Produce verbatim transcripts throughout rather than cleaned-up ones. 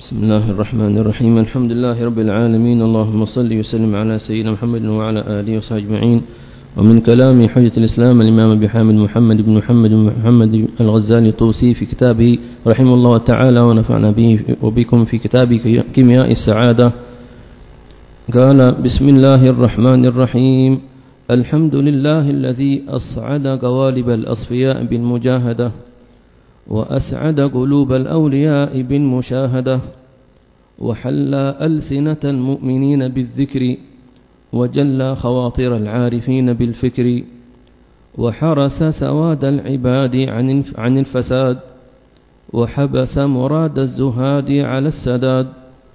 بسم الله الرحمن الرحيم. الحمد لله رب العالمين. اللهم صل وسلم على سيدنا محمد وعلى آله وصحبه أجمعين. ومن كلام حجة الإسلام الإمام أبي حامد محمد بن محمد بن محمد الغزالي الطوسي في كتابه رحمه الله تعالى ونفعنا به وبكم في كتابه كيمياء السعادة. قال: بسم الله الرحمن الرحيم. الحمد لله الذي أصعد قوالب الأصفياء بالمجاهدة، وأسعد قلوب الأولياء بالمشاهدة، وحلى ألسنة المؤمنين بالذكر، وجلى خواطر العارفين بالفكر، وحرس سواد العباد عن الفساد، وحبس مراد الزهاد على السداد،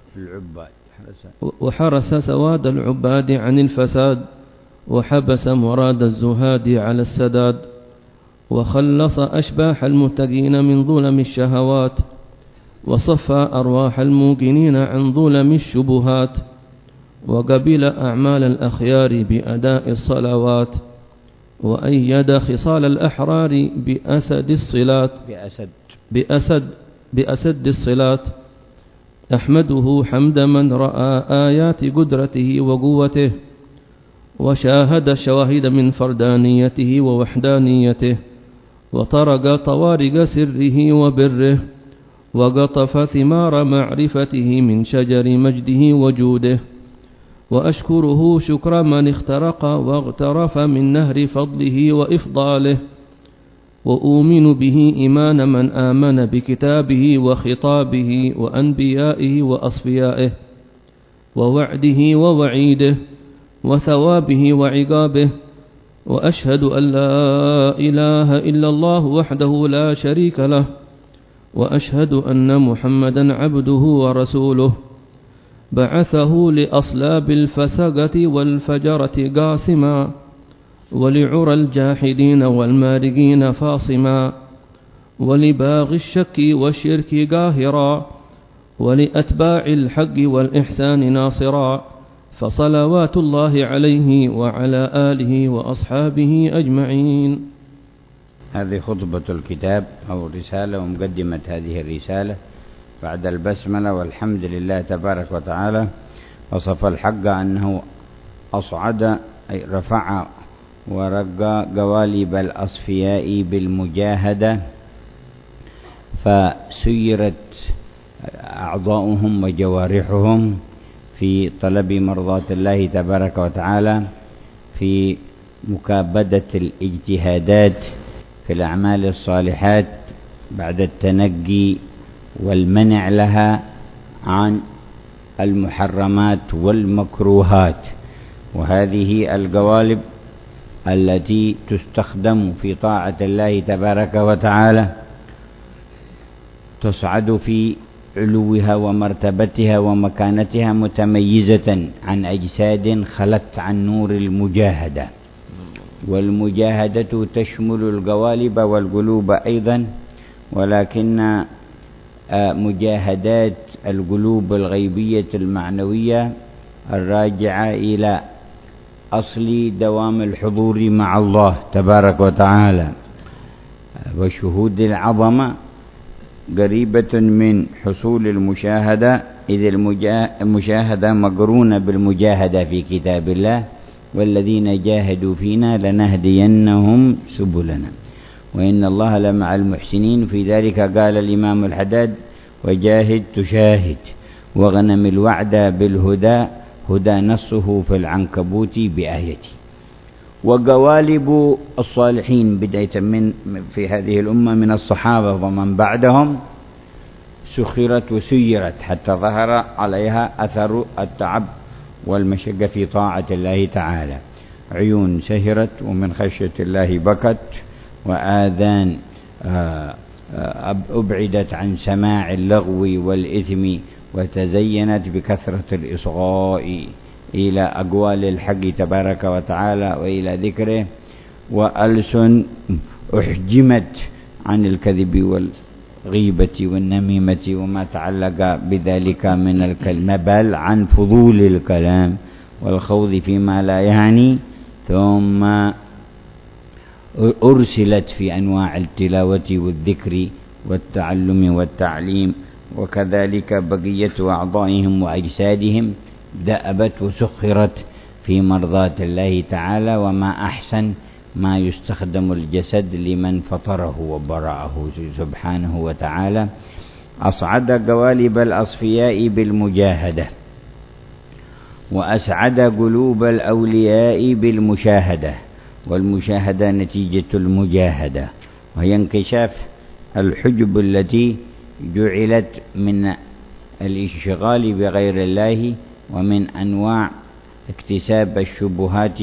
وحرس سواد العباد عن الفساد، وحبس مراد الزهاد على السداد، وخلص أشباح المتقين من ظلم الشهوات، وصفى أرواح الموقنين عن ظلم الشبهات، وقبل أعمال الأخيار بأداء الصلوات، وأيد خصال الأحرار بأسد الصلات بأسد بأسد بأسد الصلات. أحمده حمد من رأى آيات قدرته وقوته، وشاهد الشواهد من فردانيته ووحدانيته، وطرق طوارق سره وبره، وقطف ثمار معرفته من شجر مجده وجوده. وأشكره شكر من اخترق واغترف من نهر فضله وإفضاله، وأؤمن به إيمان من آمن بكتابه وخطابه وأنبيائه وأصفيائه، ووعده ووعيده، وثوابه وعقابه. وأشهد أن لا إله إلا الله وحده لا شريك له، وأشهد أن محمدا عبده ورسوله، بعثه لأصلاب الفسقة والفجرة قاسما، ولعرى الجاحدين والمارقين فاصما، ولباغي الشك والشرك قاهرا، ولأتباع الحق والإحسان ناصرا. فصلوات الله عليه وعلى آله وأصحابه أجمعين. هذه خطبة الكتاب أو الرسالة ومقدمة هذه الرسالة بعد البسملة. والحمد لله تبارك وتعالى. وصف الحق أنه أصعد أي رفع ورقى قوالب الأصفياء بالمجاهدة، فسيرت أعضاؤهم وجوارحهم في طلب مرضاة الله تبارك وتعالى، في مكابدة الاجتهادات في الأعمال الصالحات بعد التنقي والمنع لها عن المحرمات والمكروهات. وهذه القوالب التي تستخدم في طاعة الله تبارك وتعالى تصعد في علوها ومرتبتها ومكانتها متميزة عن أجساد خلت عن نور المجاهدة. والمجاهدة تشمل القوالب والقلوب أيضا، ولكن مجاهدات القلوب الغيبية المعنوية الراجعة إلى أصل دوام الحضور مع الله تبارك وتعالى وشهود العظمة قريبة من حصول المشاهدة، إذ المشاهدة مقرونة بالمجاهدة في كتاب الله: والذين جاهدوا فينا لنهدينهم سبلنا وإن الله لمع المحسنين. في ذلك قال الإمام الحداد: وجاهد تشاهد، وغنم الوعد بالهدى، هدى نصه في العنكبوت بآيتي. وقوالب الصالحين بداية من في هذه الأمة من الصحابة ومن بعدهم سخرت وسيرت حتى ظهر عليها أثر التعب والمشقة في طاعة الله تعالى. عيون سهرت ومن خشية الله بكت، وآذان أبعدت عن سماع اللغو والإثم، وتزينت بكثرة الإصغاء إلى أقوال الحق تبارك وتعالى وإلى ذكره. وألسن أحجمت عن الكذب والغيبة والنميمة وما تعلق بذلك من الكلمة، بل عن فضول الكلام والخوض فيما لا يعني. ثم أرسلت في أنواع التلاوة والذكر والتعلم والتعليم وكذلك بقية أعضائهم وأجسادهم دأبت وسخرت في مرضاة الله تعالى. وما أحسن ما يستخدم الجسد لمن فطره وبرأه سبحانه وتعالى. أصعد قوالب الأصفياء بالمجاهدة، وأسعد قلوب الأولياء بالمشاهدة، والمشاهدة نتيجة المجاهدة، وهي انكشاف الحجب التي جعلت من الانشغال بغير الله ومن أنواع اكتساب الشبهات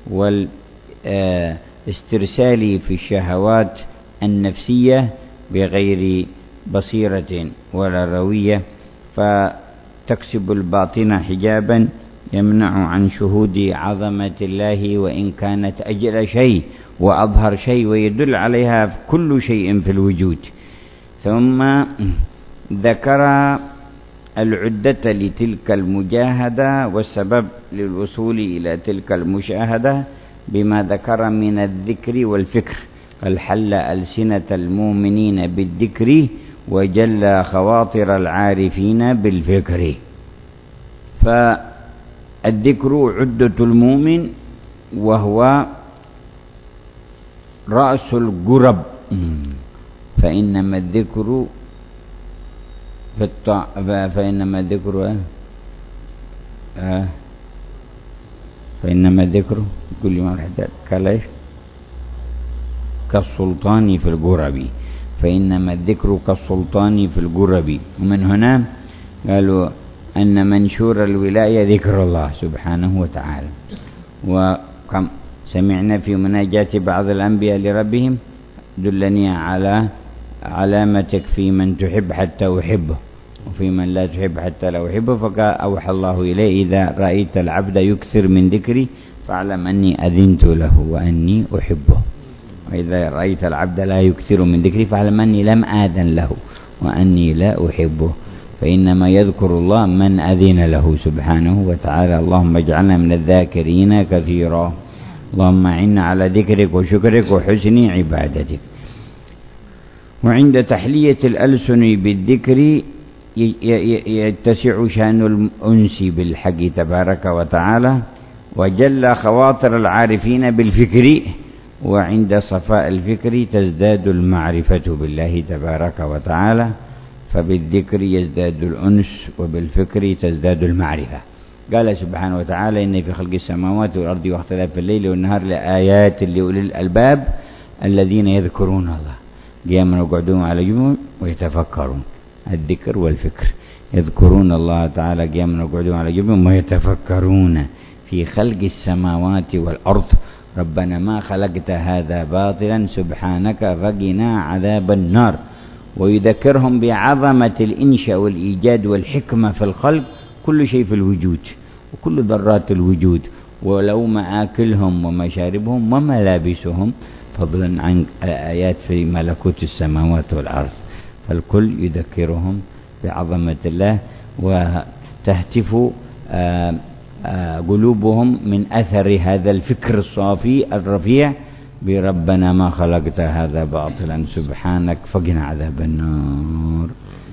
والاسترسال في الشهوات النفسية بغير بصيرة ولا روية، فتكسب الباطن حجابا يمنع عن شهود عظمة الله، وإن كانت أجل شيء وأظهر شيء ويدل عليها كل شيء في الوجود. ثم ذكر العدة لتلك المجاهدة والسبب للوصول إلى تلك المشاهدة بما ذكر من الذكر والفكر. قال حل ألسنة المؤمنين بالذكر وجل خواطر العارفين بالفكر. فالذكر عدة المؤمن، وهو رأس القرب، فإنما الذكر في الطاع فإنما الذكر آه فإنما الذكر كل ما حدث كلاش كالسلطان في القرب، فإنما الذكر كالسلطان في القرب. ومن هنا قالوا أن منشور الولاية ذكر الله سبحانه وتعالى. وكم سمعنا في مناجاة بعض الأنبياء لربهم دلني على علامتك في من تحب حتى أحبه، وفي من لا تحب حتى لا أحبه. فأوحى الله إليه إذا رأيت العبد يكثر من ذكري فاعلم أني أذنت له وأني أحبه، وإذا رأيت العبد لا يكثر من ذكري فاعلم أني لم آذن له وأني لا أحبه. فإنما يذكر الله من أذن له سبحانه وتعالى. اللهم اجعلنا من الذاكرين كثيرا، اللهم أعنا على ذكرك وشكرك وحسن عبادتك. وعند تحلية الألسن بالذكر يتسع شأن الأنس بالحق تبارك وتعالى، وجل خواطر العارفين بالفكر. وعند صفاء الفكر تزداد المعرفة بالله تبارك وتعالى، فبالذكر يزداد الأنس وبالفكر تزداد المعرفة. قال سبحانه وتعالى إن في خلق السماوات والأرض واختلاف الليل والنهار لآيات لأولي الألباب الذين يذكرون الله قياما وقعودا على جنوبهم ويتفكرون. الذكر والفكر، يذكرون الله تعالى قياما وقعودا على جنوبهم ويتفكرون في خلق السماوات والأرض ربنا ما خلقت هذا باطلا سبحانك فقنا عذاب النار. ويذكرهم بعظمة الإنشاء والإيجاد والحكمة في الخلق، كل شيء في الوجود وكل ذرات الوجود، ولو مآكلهم ومشاربهم وملابسهم، فضلا عن الآيات في ملكوت السماوات والأرض. فالكل يذكرهم بعظمة الله، وتهتف آآ آآ قلوبهم من أثر هذا الفكر الصافي الرفيع بربنا ما خلقت هذا باطلا سبحانك فقنا عذاب النار.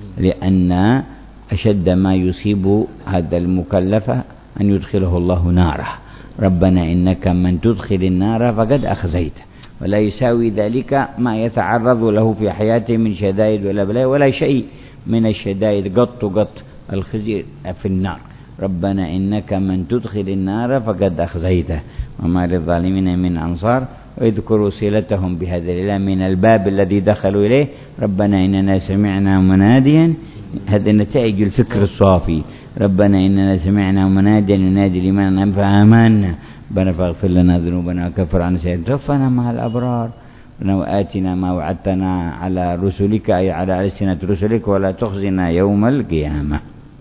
لأن أشد ما يصيب هذا المكلف أن يدخله الله ناره. ربنا إنك من تدخل النار فقد أخزيته، ولا يساوي ذلك ما يتعرض له في حياته من شدائد ولا بلاء، ولا شيء من الشدائد قط قط الخزي في النار. ربنا إنك من تدخل النار فقد أخزيته وما للظالمين من أنصار. ويذكروا صلتهم بهذا الإله من الباب الذي دخلوا إليه. ربنا إننا سمعنا مناديا، هذا نتائج الفكر الصافي. ربنا إننا سمعنا مناديا ينادي لمن فآمنا ربنا فاغفر لنا ذنوبنا وكفر عنا سيئاتنا وتوفنا مع الأبرار. وآتنا ما وعدتنا على رسلك، أي على ألسنة رسلك، ولا تخزنا يوم القيامة.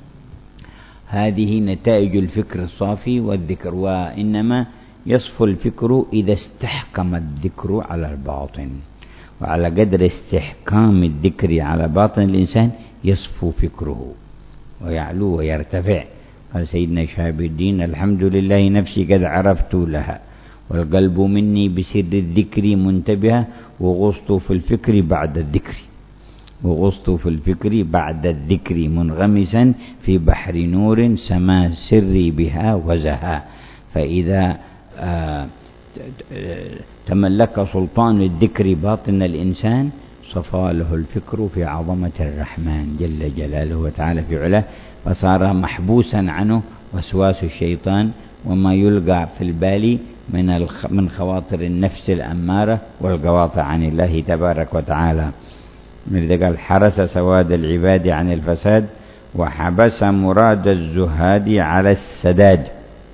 هذه نتائج الفكر الصافي والذكر. وإنما يصفو الفكر إذا استحكم الذكر على الباطن، وعلى قدر استحكام الذكر على باطن الإنسان يصفو فكره ويعلو ويرتفع. قال سيدنا شهاب الدين الحمد لله نفسي قد عرفت لها، والقلب مني بسر الذكر منتبها، وغصت في الفكر بعد الذكر. وغصت في الفكر بعد الذكر منغمسا في بحر نور سما سري بها وزها. فإذا آه تملك سلطان الذكر باطن الإنسان صفى له الفكر في عظمة الرحمن جل جلاله وتعالى في علاه، فصار محبوسا عنه وسواس الشيطان وما يلقى في البال من من خواطر النفس الأمارة والقواطع عن الله تبارك وتعالى. من قال حرس سواد العباد عن الفساد وحبس مراد الزهاد على السداد،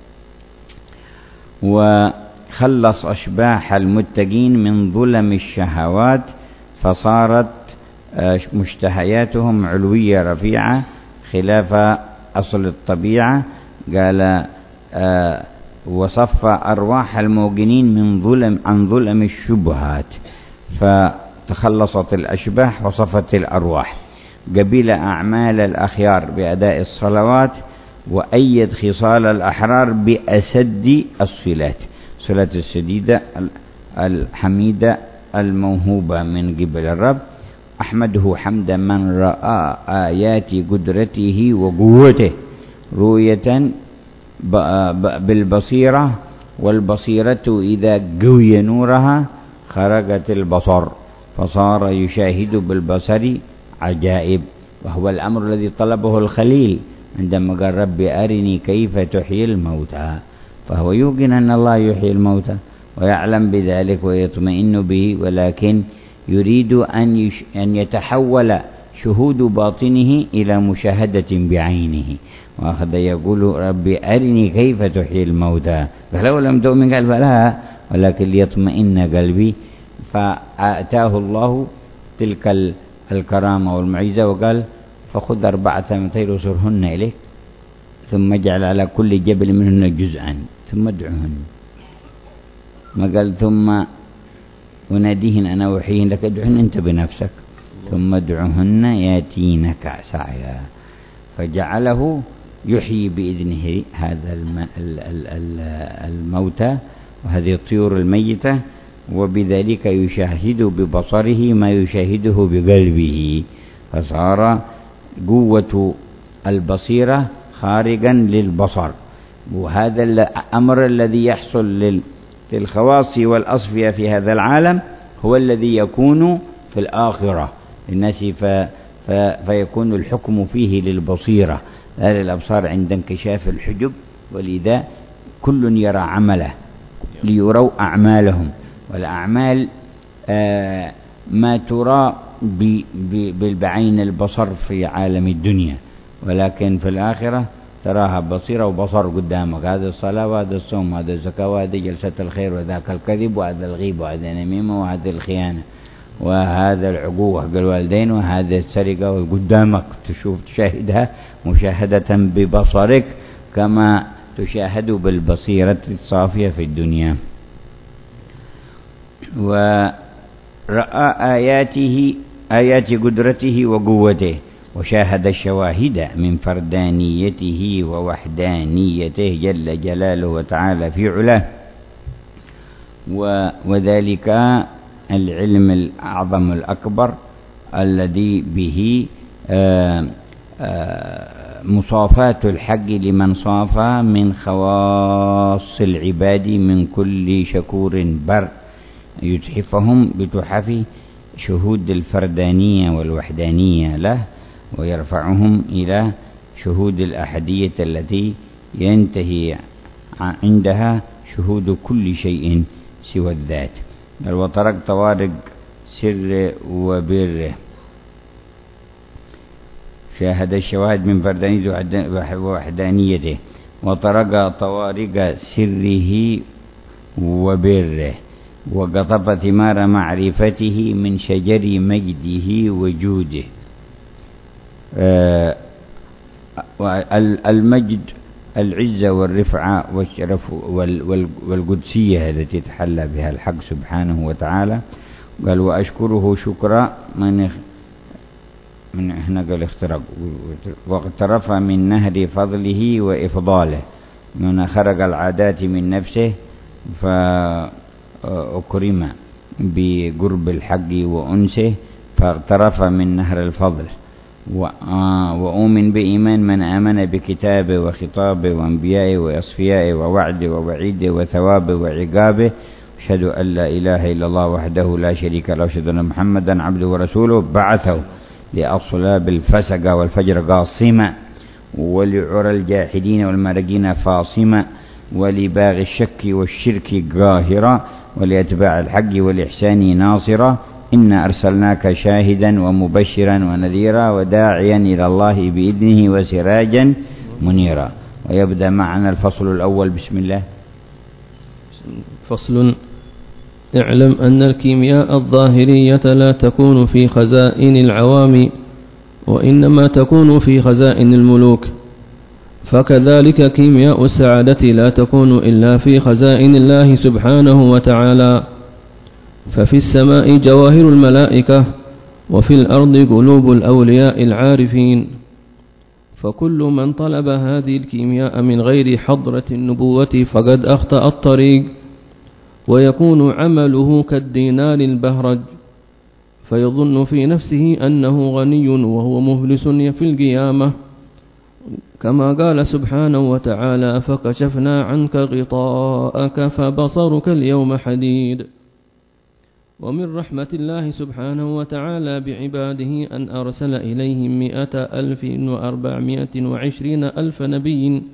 وخلص أشباح المتقين من ظلم الشهوات فصارت مشتهياتهم علوية رفيعة خلاف أصل الطبيعة. قال آه وصف أرواح الموقنين من ظلم عن ظلم الشبهات، فتخلصت الأشباح وصفت الأرواح. قبل أعمال الأخيار بأداء الصلوات، وأيد خصال الأحرار بأسد الصلات، صلة السديدة الحميدة الموهوبة من قبل الرب. أحمده حمد من رأى آيات قدرته وقوته رؤية بالبصيرة، والبصيرة إذا قوي نورها خرجت البصر فصار يشاهد بالبصر عجائب، وهو الأمر الذي طلبه الخليل عندما قال رب أرني كيف تحيي الموتى، فهو يوقن أن الله يحيي الموتى ويعلم بذلك ويطمئن به، ولكن يريد أن, يش أن يتحول شهود باطنه إلى مشاهدة بعينه، وأخذ يقول ربي أرني كيف تحيي الموتى، فلو لم تؤمن قال فلا، ولكن ليطمئن قلبي. فآتاه الله تلك الكرامة والمعجزة وقال فخذ أربعة من طير وصرهن إليك ثم اجعل على كل جبل منهن جزءا ثم ادعهن، ما قال ثم أناديهن أنا وحيهن لك ادعهن أنت بنفسك ثم ادعهن ياتينك سعيا، فجعله يحيي بإذنه هذا الموتى وهذه الطيور الميتة، وبذلك يشاهد ببصره ما يشاهده بقلبه، فصار قوة البصيرة خارجا للبصر. وهذا الأمر الذي يحصل للخواص والأصفية في هذا العالم هو الذي يكون في الآخرة للناس، فيكون الحكم فيه للبصيرة لا للأبصار عند انكشاف الحجب، ولذا كل يرى عمله ليروا أعمالهم، والأعمال آه ما ترى بالبعين البصر في عالم الدنيا، ولكن في الآخرة تراها بصيرة وبصر قدامك، هذا الصلاة وهذا الصوم وهذا الزكاة وهذا جلسة الخير وذاك الكذب وهذا الغيب وهذا النميمة وهذا الخيانة وهذا العقوق حق الوالدين وهذا السرقة، وقدامك تشوف تشاهدها مشاهدة ببصرك كما تشاهد بالبصيرة الصافية في الدنيا. ورأى آياته آيات قدرته وقوته، وشاهد الشواهد من فردانيته ووحدانيته جل جلاله وتعالى في علاه، وذلك العلم الأعظم الأكبر الذي به آآ آآ مصافاة الحق لمن صافى من خواص العباد من كل شكور بر، يتحفهم بتحف شهود الفردانية والوحدانية له، ويرفعهم إلى شهود الأحدية التي ينتهي عندها شهود كل شيء سوى الذات. وطرق طوارق سر وبره، شاهد الشواهد من فردانيته ووحدانيته، وطرق طوارق سره وبره، وقطف ثمار معرفته من شجر مجده وجوده. آه المجد العزة والرفعة والشرف والقدسية التي تحلى بها الحق سبحانه وتعالى. قال وأشكره شكرا من من هنا قال اخترق واقترف من نهر فضله وإفضاله، من خرج العادات من نفسه فأكرم بقرب الحق وأنسه، فاغترف من نهر الفضل. وأؤمن بإيمان من آمن بكتابه وخطابه وأنبيائه وأصفيائه ووعده ووعيده وثوابه وعقابه. أشهد أن لا إله إلا الله وحده لا شريك له، أشهد أن محمدا عبده ورسوله، بعثه لأصلاب الفسق والفجر قاصمة، ولعرى الجاحدين والمارقين فاصمة، ولباغ الشك والشرك قاهرة، ولأتباع الحق والإحسان ناصرة. إنا أرسلناك شاهدا ومبشرا ونذيرا وداعيا إلى الله بإذنه وسراجا منيرا. ويبدأ معنا الفصل الأول. بسم الله. فصل. اعلم أن الكيمياء الظاهرية لا تكون في خزائن العوام، وإنما تكون في خزائن الملوك، فكذلك كيمياء السعادة لا تكون إلا في خزائن الله سبحانه وتعالى. ففي السماء جواهر الملائكة، وفي الأرض قلوب الأولياء العارفين. فكل من طلب هذه الكيمياء من غير حضرة النبوة فقد أخطأ الطريق، ويكون عمله كالدينار البهرج، فيظن في نفسه أنه غني وهو مفلس في القيامة، كما قال سبحانه وتعالى: فكشفنا عنك غطاءك فبصرك اليوم حديد. ومن رحمة الله سبحانه وتعالى بعباده أن أرسل إليهم مئة ألف وأربعمائة وعشرين ألف نبي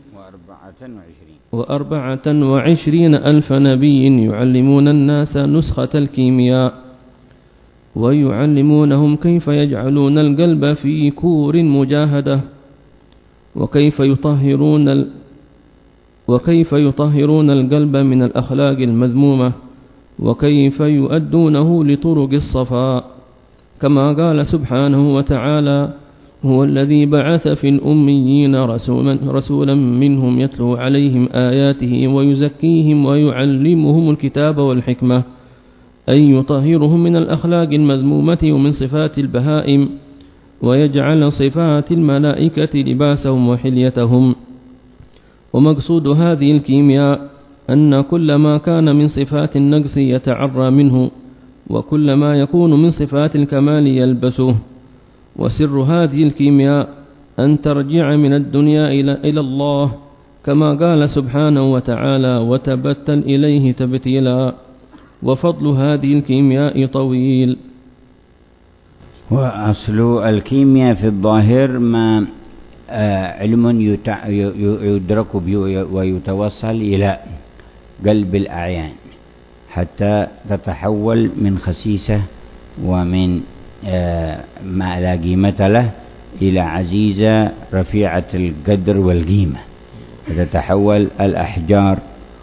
وأربعة وعشرين ألف نبي يعلمون الناس نسخة الكيمياء، ويعلمونهم كيف يجعلون القلب في كور مجاهدة، وكيف يطهرون ال... وكيف يطهرون القلب من الأخلاق المذمومة، وكيف يؤدونه لطرق الصفاء، كما قال سبحانه وتعالى: هو الذي بعث في الأميين رسولا, رسولا منهم يتلو عليهم آياته ويزكيهم ويعلمهم الكتاب والحكمة، أي يطهرهم من الأخلاق المذمومة ومن صفات البهائم، ويجعل صفات الملائكة لباسهم وحليتهم. ومقصود هذه الكيمياء أن كل ما كان من صفات النقص يتعرى منه، وكل ما يكون من صفات الكمال يلبسه. وسر هذه الكيمياء أن ترجع من الدنيا إلى الله، كما قال سبحانه وتعالى: وتبتل إليه تبتيلا. وفضل هذه الكيمياء طويل. وأصل الكيمياء في الظاهر ما علم يدرك ويتوصل إلى قلب الأعيان حتى تتحول من خسيسة ومن ما لا قيمة له إلى عزيزة رفيعة القدر والقيمة، وتتحول الأحجار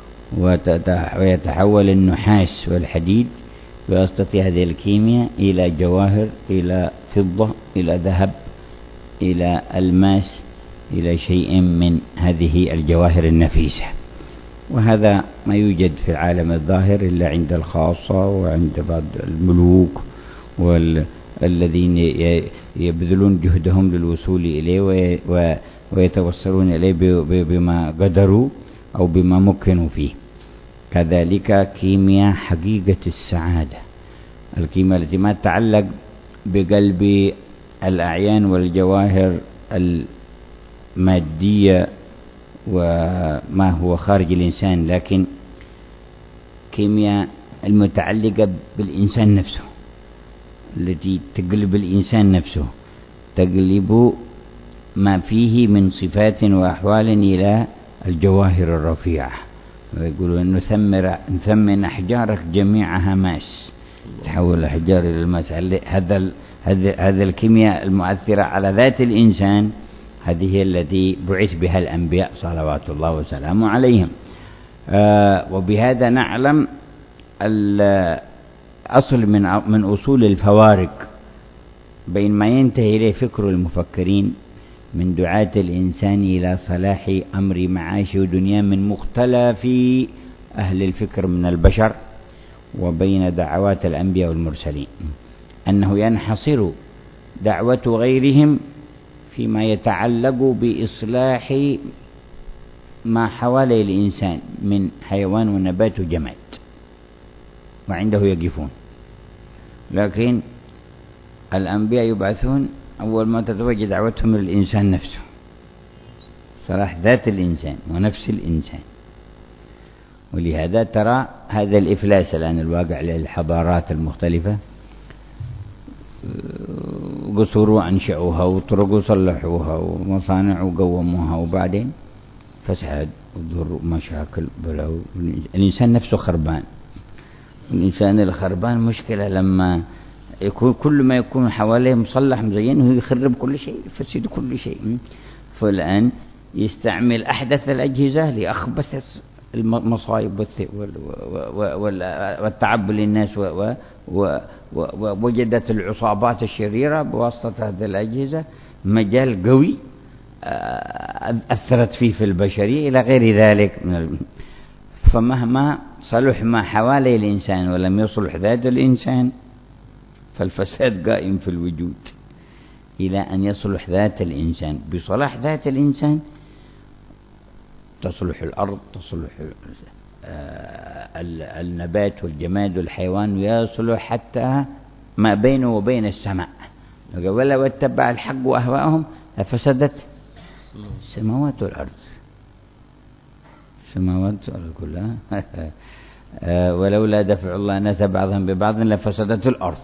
ويتحول النحاس والحديد بواسطة هذه الكيمياء إلى جواهر، إلى فضة، إلى ذهب، إلى الماس، إلى شيء من هذه الجواهر النفيسة. وهذا ما يوجد في العالم الظاهر إلا عند الخاصة وعند بعض الملوك والذين يبذلون جهدهم للوصول إليه ويتوصلون إليه بما قدروا أو بما مكنوا فيه. كذلك كيمياء حقيقة السعادة، الكيمياء التي ما تتعلق بقلب الأعيان والجواهر المادية وما هو خارج الإنسان، لكن كيمياء المتعلقة بالإنسان نفسه، التي تقلب الإنسان نفسه، تقلب ما فيه من صفات وأحوال إلى الجواهر الرفيعة. ويقولوا أن نثمر نثمن أحجارك جميعها ماس، تحول الأحجار إلى الماس. هذا هذا الكيمياء المؤثرة على ذات الإنسان، هذه التي بعث بها الأنبياء صلوات الله وسلامه عليهم. آه وبهذا نعلم الأصل من من أصول الفوارق بين ما ينتهي إليه فكر المفكرين من دعاة الإنسان إلى صلاح أمر معاشه ودنيا من مختلف أهل الفكر من البشر، وبين دعوات الأنبياء والمرسلين، أنه ينحصر دعوة غيرهم فيما يتعلق بإصلاح ما حوالي الإنسان من حيوان ونبات وجماد، وعنده يقفون. لكن الأنبياء يبعثون أول ما تتوجه دعوتهم للإنسان نفسه، صلاح ذات الإنسان ونفس الإنسان. ولهذا ترى هذا الإفلاس الآن الواقع للحضارات المختلفة، قصور وأنشأوها وطرق وصلحوها ومصانع وقوموها، وبعدين فساد وضر ومشاكل بلاو. الإنسان نفسه خربان. الإنسان الخربان مشكلة لما يكون كل ما يكون حواليه مصلح مزين وهو يخرب كل شيء، يفسد كل شيء. فالآن يستعمل أحدث الأجهزة لأخبث المصائب والتعب للناس، ووجدت العصابات الشريرة بواسطة هذه الأجهزة مجال قوي أثرت فيه في البشرية إلى غير ذلك من ال... فمهما صلح ما حوالي الإنسان ولم يصلح ذات الإنسان فالفساد قائم في الوجود، إلى أن يصلح ذات الإنسان. بصلاح ذات الإنسان تصلح الأرض، تصلح النبات والجماد والحيوان، ويصلح حتى ما بينه وبين السماء. ولو اتبع الحق وأهواءهم لفسدت السماوات والأرض، السماوات والأرض كلها ولولا دفع الله الناس بعضهم ببعض لفسدت الأرض.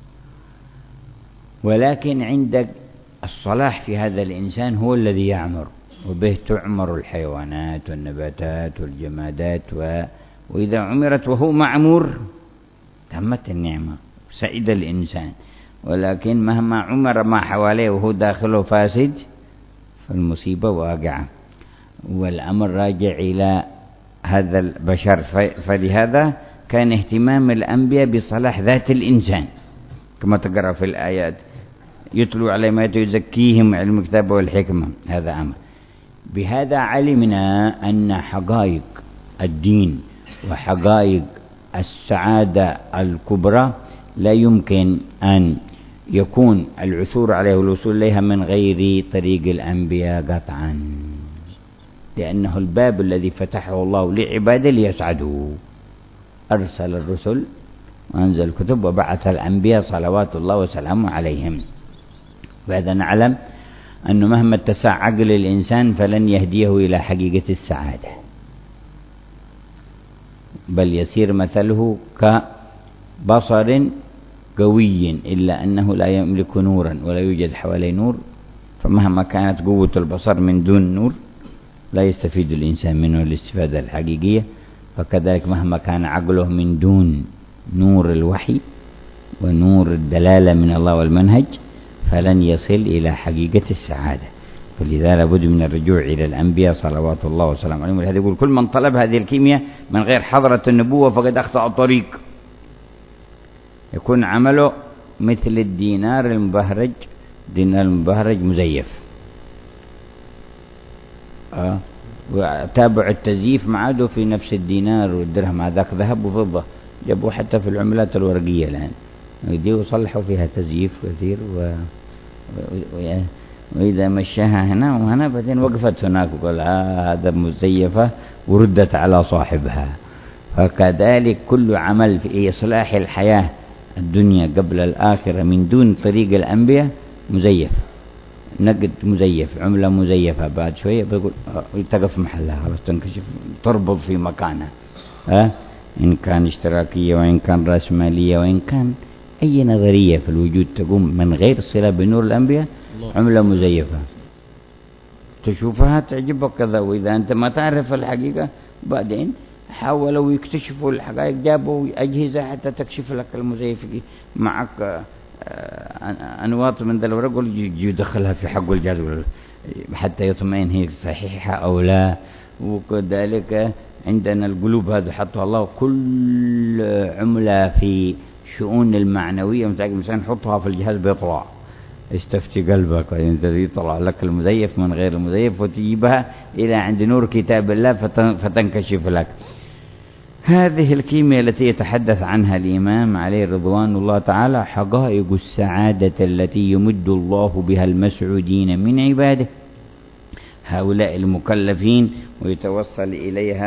ولكن عندك الصلاح في هذا الإنسان هو الذي يعمر، وبه تعمر الحيوانات والنباتات والجمادات، و... وإذا عمرت وهو معمور تمت النعمة، سعيد الإنسان. ولكن مهما عمر ما حواليه وهو داخله فاسد فالمصيبة واقعة، والأمر راجع إلى هذا البشر. فلهذا كان اهتمام الأنبياء بصلاح ذات الإنسان كما تقرأ في الآيات، يتلو على ما يزكيهم علم الكتاب والحكمة، هذا أمر. بهذا علمنا أن حقائق الدين وحقائق السعادة الكبرى لا يمكن أن يكون العثور عليه والوصول إليها من غير طريق الأنبياء قطعا، لأنه الباب الذي فتحه الله لعباده ليسعدوا. أرسل الرسل وأنزل الكتب وبعث الأنبياء صلوات الله وسلامه عليهم. وهذا نعلم أنه مهما اتسع عقل الإنسان فلن يهديه إلى حقيقة السعادة، بل يسير مثله كبصر قوي إلا أنه لا يملك نورا ولا يوجد حواليه نور. فمهما كانت قوة البصر من دون نور لا يستفيد الإنسان منه الاستفادة الحقيقية. فكذلك مهما كان عقله من دون نور الوحي ونور الدلالة من الله والمنهج فلن يصل إلى حقيقة السعادة. فلذا لابد من الرجوع إلى الأنبياء صلوات الله وسلامه عليهم. ولهذا يقول كل من طلب هذه الكيمياء من غير حضرة النبوة فقد أخطأ الطريق، يكون عمله مثل الدينار المبهرج، دينار المبهرج مزيف. آه. وتابع التزييف ما عادوا في نفس الدينار والدرهم، هذاك ذهب وفضة، جابوا حتى في العملات الورقية الآن دي وصلحوا فيها تزييف كثير، و... و... وإذا مشاها هنا وهنا بعدين وقفت هناك وقال آه هذا مزيفة وردت على صاحبها. فكذلك كل عمل في إصلاح الحياة الدنيا قبل الآخرة من دون طريق الأنبياء مزيف، نقد مزيف، عملة مزيفة، بعد شوية بيقول تقف محلها خلاص تنكشف تربط في مكانها. أه؟ إن كان اشتراكية وإن كان رأسمالية وإن كان أي نظرية في الوجود تقوم من غير صلة بنور الأنبياء عملة مزيفة، تشوفها تعجبك كذا. وإذا أنت ما تعرف الحقيقة بعدين حاولوا يكتشفوا الحقائق، جابوا أجهزة حتى تكشف لك المزيف. معك أنواط من ذا الورق يدخلها في حق الجهاز حتى يطمئن هي صحيحة أو لا. وكذلك عندنا القلوب هذا حطها الله، كل عملة في شؤون المعنوية متأكد مثلا حطها في الجهاز بيطلع، استفتي قلبك يطلع لك المزيف من غير المزيف وتجيبها إلى عند نور كتاب الله فتنكشف لك. هذه الكيمياء التي يتحدث عنها الإمام عليه رضوان الله تعالى حقائق السعادة التي يمد الله بها المسعودين من عباده هؤلاء المكلفين، ويتوصل إليها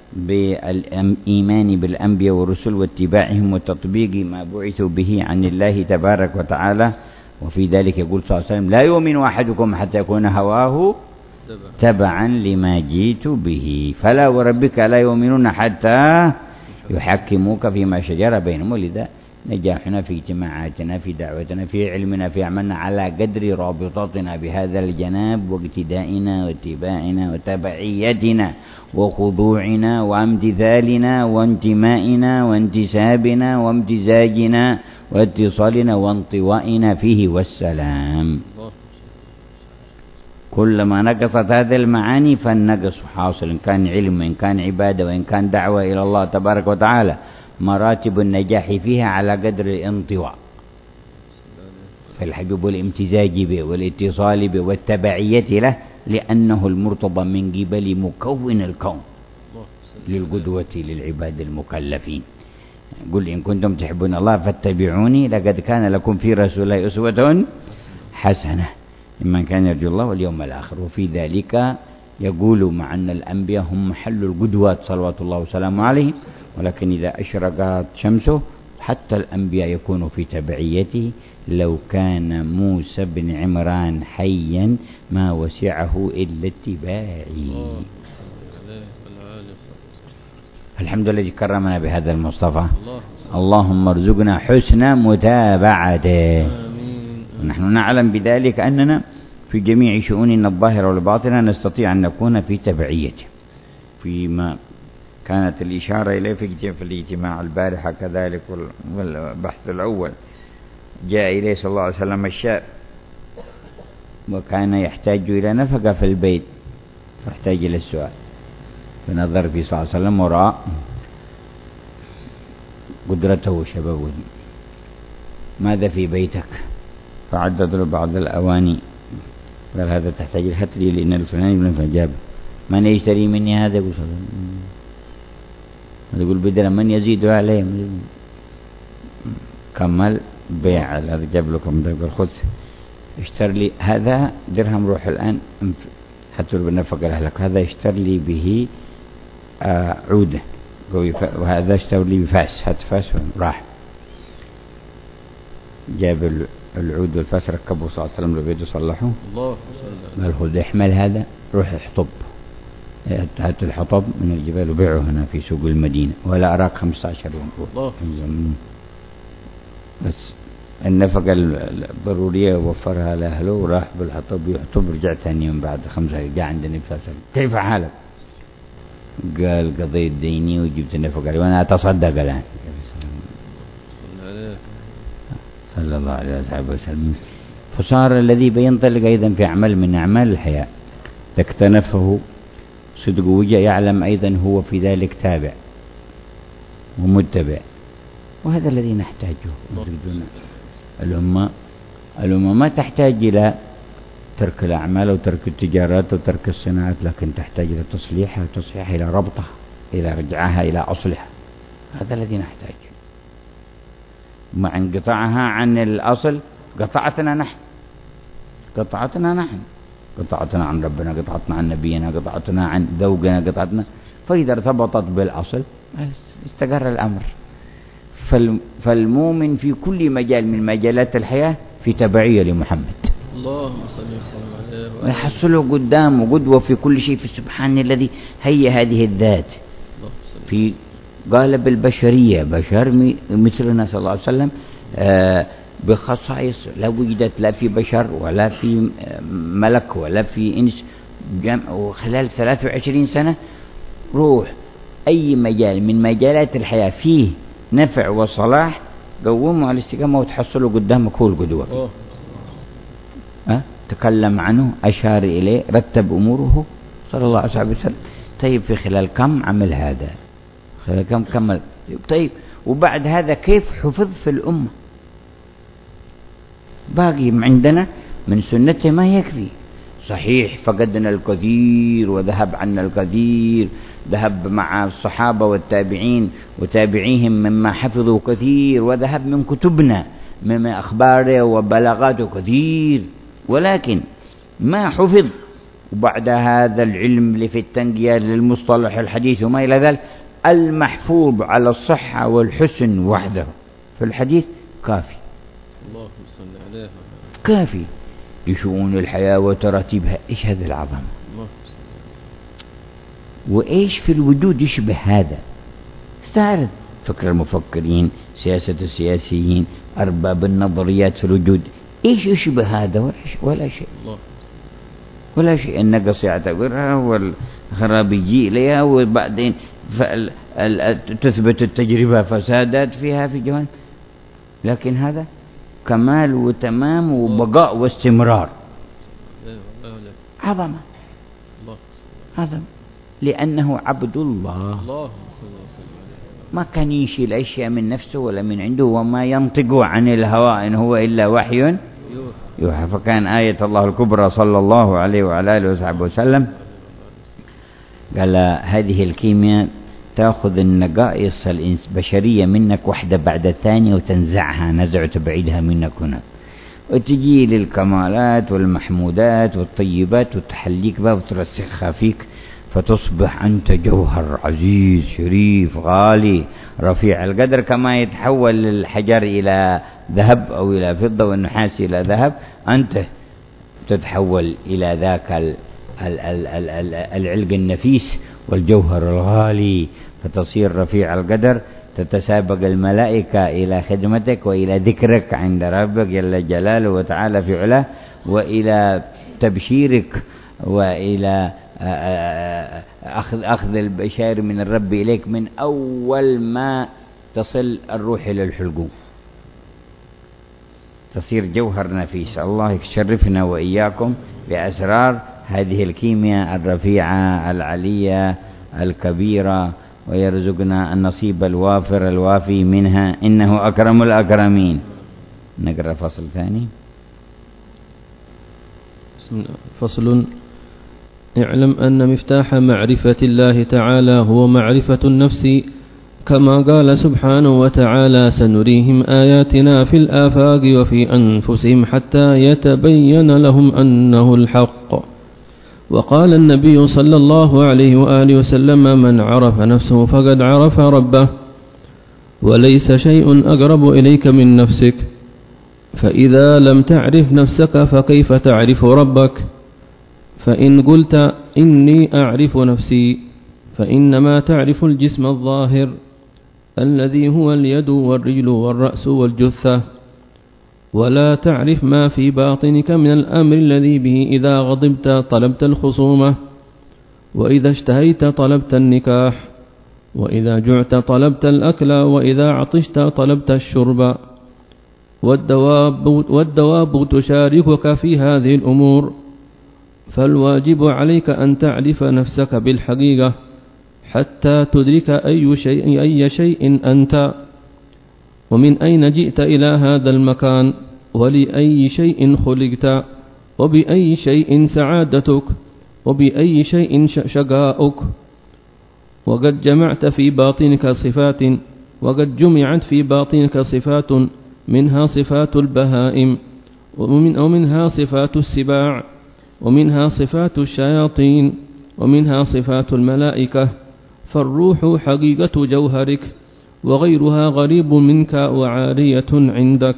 بالإيمان بالأنبياء والرسل واتباعهم وتطبيق ما بعثوا به عن الله تبارك وتعالى. وفي ذلك يقول صلى الله عليه وسلم: لا يؤمن أحدكم حتى يكون هواه تبعا لما جئت به، فلا وربك لا يؤمنون حتى يحكموك فيما شجر بينهم. ولذا نجاحنا في اجتماعاتنا، في دعوتنا، في علمنا، في عملنا، على قدر رابطتنا بهذا الجناب واقتدائنا واتباعنا وتبعيتنا وخضوعنا وامتثالنا وانتمائنا وانتسابنا وامتزاجنا واتصالنا وانطوائنا فيه والسلام. كلما نقصت هذه المعاني فالنقص حاصل، إن كان علم وإن كان عبادة وإن كان دعوة إلى الله تبارك وتعالى. مراتب النجاح فيها على قدر الانطواء في الحبيب والامتزاج به والاتصال به والتبعية له، لأنه المرتضى من قبل مكون الكون للقدوة للعباد المكلفين. قل إن كنتم تحبون الله فاتبعوني لقد كان لكم في رسول الله أسوة حسنة لمن كان يرجو الله واليوم الآخر. وفي ذلك يقول مع أن الأنبياء هم محل القدوات صلوات الله وسلامه عليهم، ولكن إذا أشرقت شمسه حتى الأنبياء يكونوا في تبعيته. لو كان موسى بن عمران حيا ما وسعه إلا اتباعي. الحمد لله الذي كرمنا بهذا المصطفى. اللهم ارزقنا حسن متابعته. ونحن نعلم بذلك أننا في جميع شؤوننا الظاهرة والباطنة نستطيع أن نكون في تبعيته. فيما كانت الإشارة إليه في الاجتماع البارحة كذلك والبحث الأول، جاء إليه صلى الله عليه وسلم الشاب وكان يحتاج إلى نفقة في البيت، فاحتاج إلى السؤال، فنظر في صلى الله عليه وسلم ورأى قدرته وشبابه. ماذا في بيتك؟ فعدد له بعض الأواني، قال هذا تحتاج الهات لي لأن الفلاني ابن فجاب. من يشتري مني هذا؟ يقول صلى الله عليه وسلم، يقول بدلا من يزيد عليه. كمل بيع، هذا جاب له كم، يقول خذ اشتر لي هذا درهم، روح الآن حتى بالنفقة لأهلك، هذا اشتر لي به آه عودة، وهذا اشتر لي بفاس، حتى فاس. راح جاب العود والفاس، ركبه صلى الله عليه وسلم لبيته صلحه. قال خذ احمل هذا، روح احطب، هات الحطب من الجبال وبيعه هنا في سوق المدينة، ولا أراك خمسة عشر يوم. بس النفقة الضرورية وفرها لأهله، وراح بالحطب يحطب. رجع ثاني يوم بعد خمسة، جاء عندنا بفاس، كيف حالك؟ قال قضيت ديني وجبت النفقة وأنا أتصدق الآن. صلى الله عليه وسلم. فصار الذي بينطلق أيضا في عمل من أعمال الحياة تكتنفه صدق وجه، يعلم أيضا هو في ذلك تابع ومتبع، وهذا الذي نحتاجه. الأمة الأمة ما تحتاج إلى ترك الأعمال وترك التجارات وترك الصناعات، لكن تحتاج إلى تصليحها وتصحيحها، إلى ربطها، إلى رجعها إلى أصلها. هذا الذي نحتاجه. مع انقطاعها عن الأصل قطعتنا نحن، قطعتنا نحن قطعتنا عن ربنا، قطعتنا عن نبينا، قطعتنا عن ذوقنا، قطعتنا. فإذا ارتبطت بالأصل استقر الأمر. فالمؤمن في كل مجال من مجالات الحياة في تبعية لمحمد، اللهم صل وسلم عليه، ويحصله قدامه قدوة في كل شيء. في سبحان الذي هي هذه الذات في قالب البشرية، بشر مثلنا صلى الله عليه وسلم، آه بخصائص لا وجدت لا في بشر ولا في ملك ولا في إنس. وخلال ثلاث وعشرين سنة روح أي مجال من مجالات الحياة فيه نفع وصلاح، قوموا على الاستقامة وتحصلوا قدامك هو القدوة. أه؟ تكلم عنه، أشار إليه، رتب أموره صلى الله عليه وسلم. طيب في خلال كم عمل هذا؟ خلال كم كمل؟ طيب وبعد هذا كيف حفظ في الأمة؟ باقي عندنا من سنته ما يكفي. صحيح فقدنا الكثير وذهب عنا الكثير، ذهب مع الصحابة والتابعين وتابعيهم مما حفظوا كثير، وذهب من كتبنا مما أخباره وبلاغاته كثير، ولكن ما حفظ وبعد هذا العلم اللي في التنقية للمصطلح الحديث وما إلى ذلك، المحفوظ على الصحة والحسن وحده في الحديث كافي، الله صل عليه، كافي لشؤون الحياة وتراتيبها. إيش هذا العظمة؟ وإيش في الوجود يشبه هذا؟ استعرض فكر المفكرين، سياسة السياسيين، أرباب النظريات في الوجود، إيش يشبه هذا؟ ولا شيء، ولا شيء. النقص يعتبرها والخراب يجي إليها، وبعدين تثبت التجربة فسادات فيها في جوانب، لكن هذا كمال وتمام وبقاء واستمرار. عظمة، عظمة، لأنه عبد الله، ما كان يشيل أشياء من نفسه ولا من عنده، وما ينطق عن الهوى إن هو إلا وحي يوحى. فكان آية الله الكبرى صلى الله عليه وعلى آله وصحبه وسلم قال هذه الكيمياء تأخذ النقائص البشرية منك واحدة بعد الثانية وتنزعها نزع تبعيدها منك هناك، وتجي للكمالات والمحمودات والطيبات وتحليك بها وترسخها فيك، فتصبح أنت جوهر عزيز شريف غالي رفيع القدر. كما يتحول الحجر إلى ذهب أو إلى فضة والنحاس إلى ذهب، أنت تتحول إلى ذاك العلق النفيس والجوهر الغالي، فتصير رفيع القدر. تتسابق الملائكة إلى خدمتك وإلى ذكرك عند ربك جل جلاله وتعالى في علاه، وإلى تبشيرك، وإلى أخذ أخذ البشائر من الرب إليك من أول ما تصل الروح إلى الحلقوم، تصير جوهر نفيس. الله يشرفنا وإياكم بأسرار هذه الكيمياء الرفيعة العلية الكبيرة، ويرزقنا النصيب الوافر الوافي منها، إنه أكرم الأكرمين. نقرأ فصل ثاني. بسم الله. فصل: اعلم أن مفتاح معرفة الله تعالى هو معرفة النفس، كما قال سبحانه وتعالى: سنريهم آياتنا في الآفاق وفي أنفسهم حتى يتبين لهم أنه الحق. وقال النبي صلى الله عليه وآله وسلم: من عرف نفسه فقد عرف ربه، وليس شيء أقرب إليك من نفسك، فإذا لم تعرف نفسك فكيف تعرف ربك؟ فإن قلت إني أعرف نفسي فإنما تعرف الجسم الظاهر الذي هو اليد والرجل والرأس والجثة، ولا تعرف ما في باطنك من الأمر الذي به إذا غضبت طلبت الخصومة، وإذا اشتهيت طلبت النكاح، وإذا جعت طلبت الأكل، وإذا عطشت طلبت الشرب. والدواب, والدواب تشاركك في هذه الأمور، فالواجب عليك أن تعرف نفسك بالحقيقة حتى تدرك أي شيء, أي شيء أنت، ومن أين جئت إلى هذا المكان، ولأي شيء خلقت، وبأي شيء سعادتك، وبأي شيء شقاؤك. وقد جمعت في باطنك صفات وقد جمعت في باطنك صفات، منها صفات البهائم، ومن ومنها صفات السباع، ومنها صفات الشياطين، ومنها صفات الملائكة. فالروح حقيقة جوهرك، وغيرها غريب منك وعارية عندك.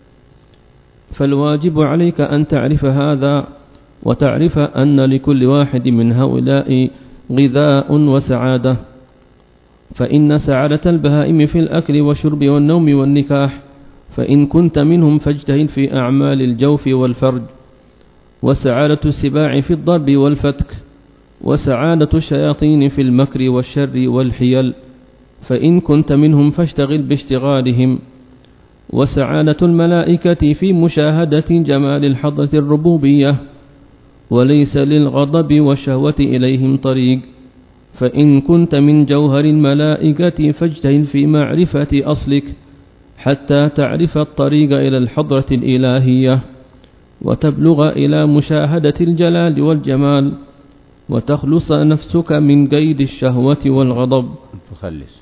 فالواجب عليك أن تعرف هذا، وتعرف أن لكل واحد من هؤلاء غذاء وسعادة. فإن سعادة البهائم في الأكل والشرب والنوم والنكاح، فإن كنت منهم فاجتهد في أعمال الجوف والفرج. وسعادة السباع في الضرب والفتك، وسعادة الشياطين في المكر والشر والحيل، فإن كنت منهم فاشتغل باشتغالهم. وسعادة الملائكة في مشاهدة جمال الحضرة الربوبية، وليس للغضب والشهوة إليهم طريق، فإن كنت من جوهر الملائكة فاجتهد في معرفة أصلك حتى تعرف الطريق إلى الحضرة الإلهية، وتبلغ إلى مشاهدة الجلال والجمال، وتخلص نفسك من قيد الشهوة والغضب تخلص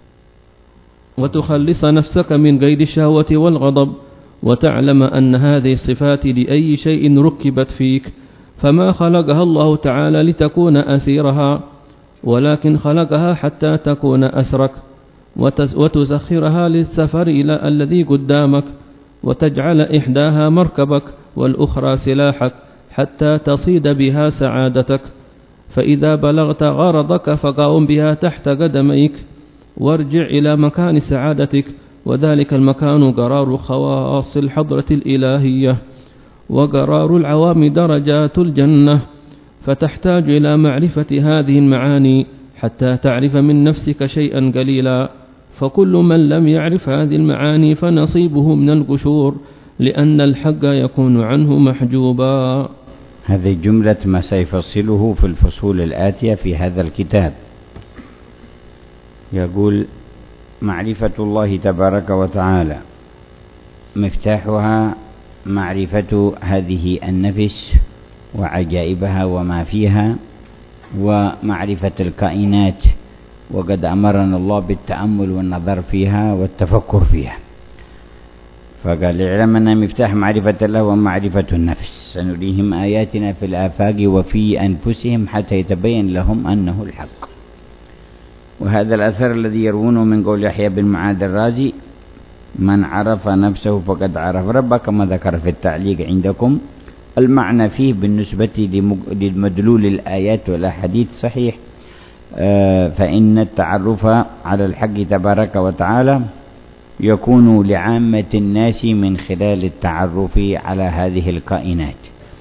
وتخلص نفسك من قيد الشهوة والغضب، وتعلم أن هذه الصفات لأي شيء ركبت فيك فما خلقها الله تعالى لتكون أسيرها، ولكن خلقها حتى تكون أسرك، وتسخرها للسفر إلى الذي قدامك، وتجعل إحداها مركبك والأخرى سلاحك حتى تصيد بها سعادتك. فإذا بلغت غرضك فقاوم بها تحت قدميك وارجع إلى مكان سعادتك، وذلك المكان قرار خواص الحضرة الإلهية، وقرار العوام درجات الجنة. فتحتاج إلى معرفة هذه المعاني حتى تعرف من نفسك شيئا قليلا، فكل من لم يعرف هذه المعاني فنصيبه من القشور، لأن الحق يكون عنه محجوبا. هذه جملة ما سيفصله في الفصول الآتية في هذا الكتاب. يقول: معرفة الله تبارك وتعالى مفتاحها معرفة هذه النفس وعجائبها وما فيها، ومعرفة الكائنات، وقد أمرنا الله بالتأمل والنظر فيها والتفكر فيها. فقال: اعلم أن مفتاح معرفة الله ومعرفة النفس، سنريهم آياتنا في الآفاق وفي أنفسهم حتى يتبين لهم أنه الحق. وهذا الأثر الذي يروونه من قول يحيى بن معاذ الرازي: من عرف نفسه فقد عرف ربه، كما ذكر في التعليق عندكم. المعنى فيه بالنسبة لمدلول الآيات والأحاديث صحيح، فإن التعرف على الحق تبارك وتعالى يكون لعامة الناس من خلال التعرف على هذه الكائنات،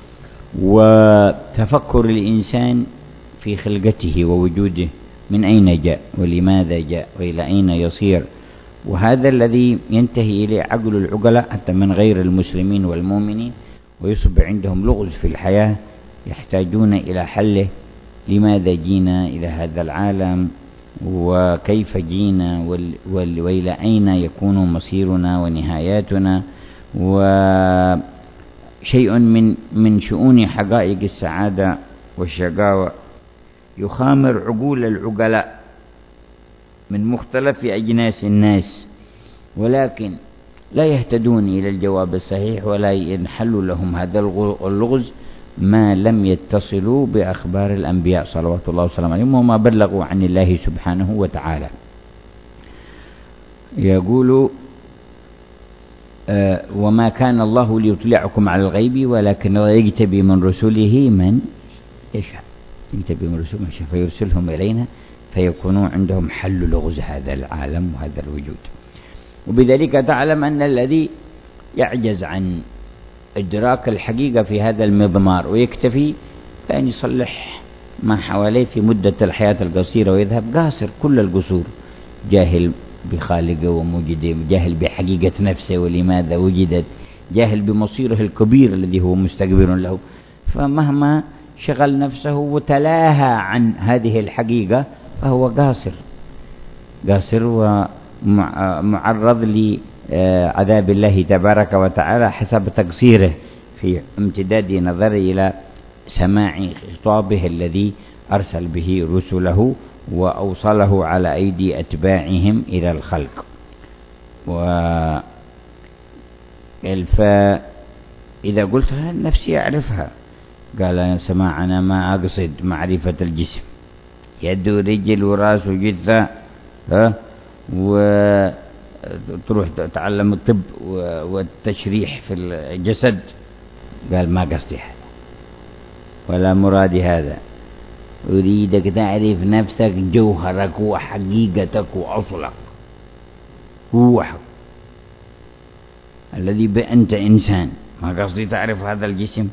وتفكر الإنسان في خلقته ووجوده، من أين جاء ولماذا جاء وإلى أين يصير. وهذا الذي ينتهي إليه عقل العقلاء حتى من غير المسلمين والمؤمنين، ويصبح عندهم لغز في الحياة يحتاجون إلى حله. لماذا جينا إلى هذا العالم، وكيف جينا، وإلى أين يكون مصيرنا ونهاياتنا، وشيء من من شؤون حقائق السعادة والشقاوة يخامر عقول العقلاء من مختلف أجناس الناس، ولكن لا يهتدون إلى الجواب الصحيح ولا ينحل لهم هذا اللغز ما لم يتصلوا بأخبار الأنبياء صلوات الله وسلامه عليهم وما بلغوا عن الله سبحانه وتعالى. يقول: آه وما كان الله ليطلعكم على الغيب ولكن يجتبي من رسله من يشاء، يجتبي من رسله من يشاء فيرسلهم إلينا فيكونوا عندهم حل لغز هذا العالم وهذا الوجود. وبذلك تعلم أن الذي يعجز عن إدراك الحقيقة في هذا المضمار ويكتفي بأن يصلح ما حواليه في مدة الحياة القصيرة ويذهب قاصر كل القصور، جاهل بخالقه وموجده، جاهل بحقيقة نفسه ولماذا وجدت، جاهل بمصيره الكبير الذي هو مستكبر له. فمهما شغل نفسه وتلاها عن هذه الحقيقة فهو قاصر قاصر ومعرض لعذاب الله تبارك وتعالى حسب تقصيره في امتداد نظره إلى سماع خطابه الذي أرسل به رسله وأوصله على أيدي أتباعهم إلى الخلق. فإذا قلتها نفسي أعرفها. قال: سماعنا ما أقصد معرفة الجسم، يد ورجل وراس وجثة، ها، وتروح تتعلم الطب والتشريح في الجسد. قال: ما قصدي هذا ولا مرادي هذا، أريدك تعرف نفسك، جوهرك وحقيقتك وأصلك، هو حق الذي بأنت إنسان. ما قصدي تعرف هذا الجسم.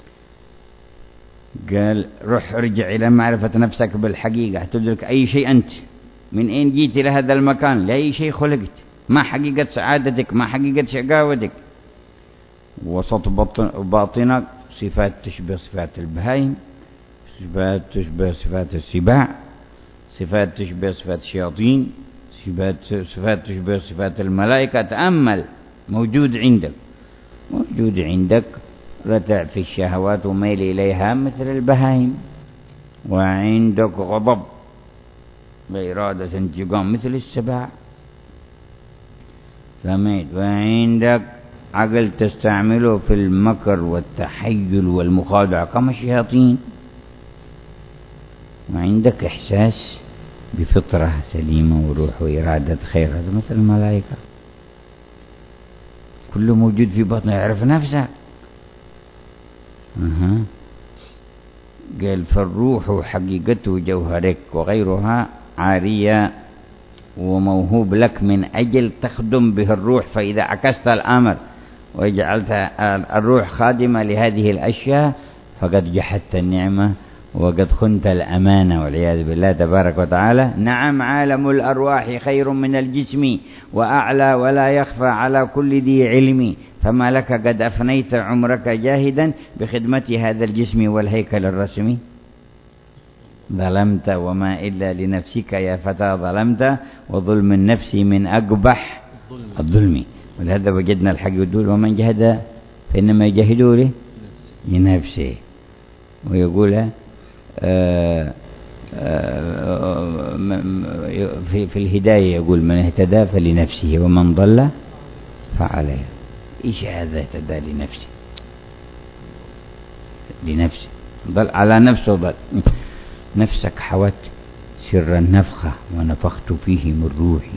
قال: روح ارجع إلى معرفة نفسك بالحقيقة، تدرك أي شيء أنت، من أين جيت إلى هذا المكان، لأي شيء خلقت، ما حقيقة سعادتك، ما حقيقة شقاوتك. وسط باطنك صفات تشبه صفات البهائم، صفات تشبه صفات السباع، صفات تشبه صفات الشياطين، صفات صفات تشبه صفات الملائكة. تأمل، موجود عندك موجود عندك رتع في الشهوات وميل إليها مثل البهائم، وعندك غضب بإرادة انتقام مثل السباع، فميت، وعندك عقل تستعمله في المكر والتحيل والمخادعة كما الشياطين، وعندك إحساس بفطرة سليمة وروح وإرادة خير، هذا مثل الملائكة، كله موجود في بطنه، يعرف نفسه. أه. قال فالروح حقيقته جوهرك وغيرها عارية وموهوب لك من أجل تخدم به الروح، فإذا عكست الأمر وجعلت الروح خادمة لهذه الأشياء فقد جحدت النعمة وقد خنت الأمانة والعياذ بالله تبارك وتعالى. نعم عالم الأرواح خير من الجسم وأعلى ولا يخفى على كل ذي علم، فما لك قد أفنيت عمرك جاهدا بخدمة هذا الجسم والهيكل الرسمي. ظلمت وما إلا لنفسك يا فتى ظلمت، وظلم النفس من أقبح الظلم. ولهذا وجدنا الحق يقول ومن جهد فإنما يجاهد لنفسه، ويقول آآ آآ في, في الهداية يقول من اهتدى فلنفسه ومن ضل فعليه. إيش هذا اهتدى لنفسه؟ لنفسه ضل على نفسه، ضل نفسك حوت سر النفخة ونفخت فيه من روحي.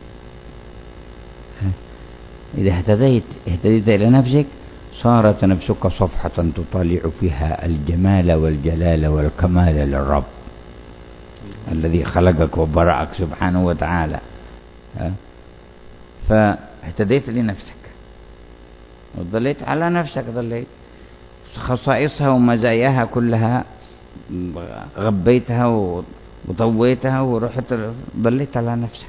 إذا اهتديت اهتديت إلى نفسك صارت نفسك صفحة تطالع فيها الجمال والجلال والكمال للرب الذي خلقك وبرأك سبحانه وتعالى. فاهتديت لنفسك وظليت على نفسك، ظليت خصائصها ومزاياها كلها غبيتها وطويتها ورحت ظليت على نفسك.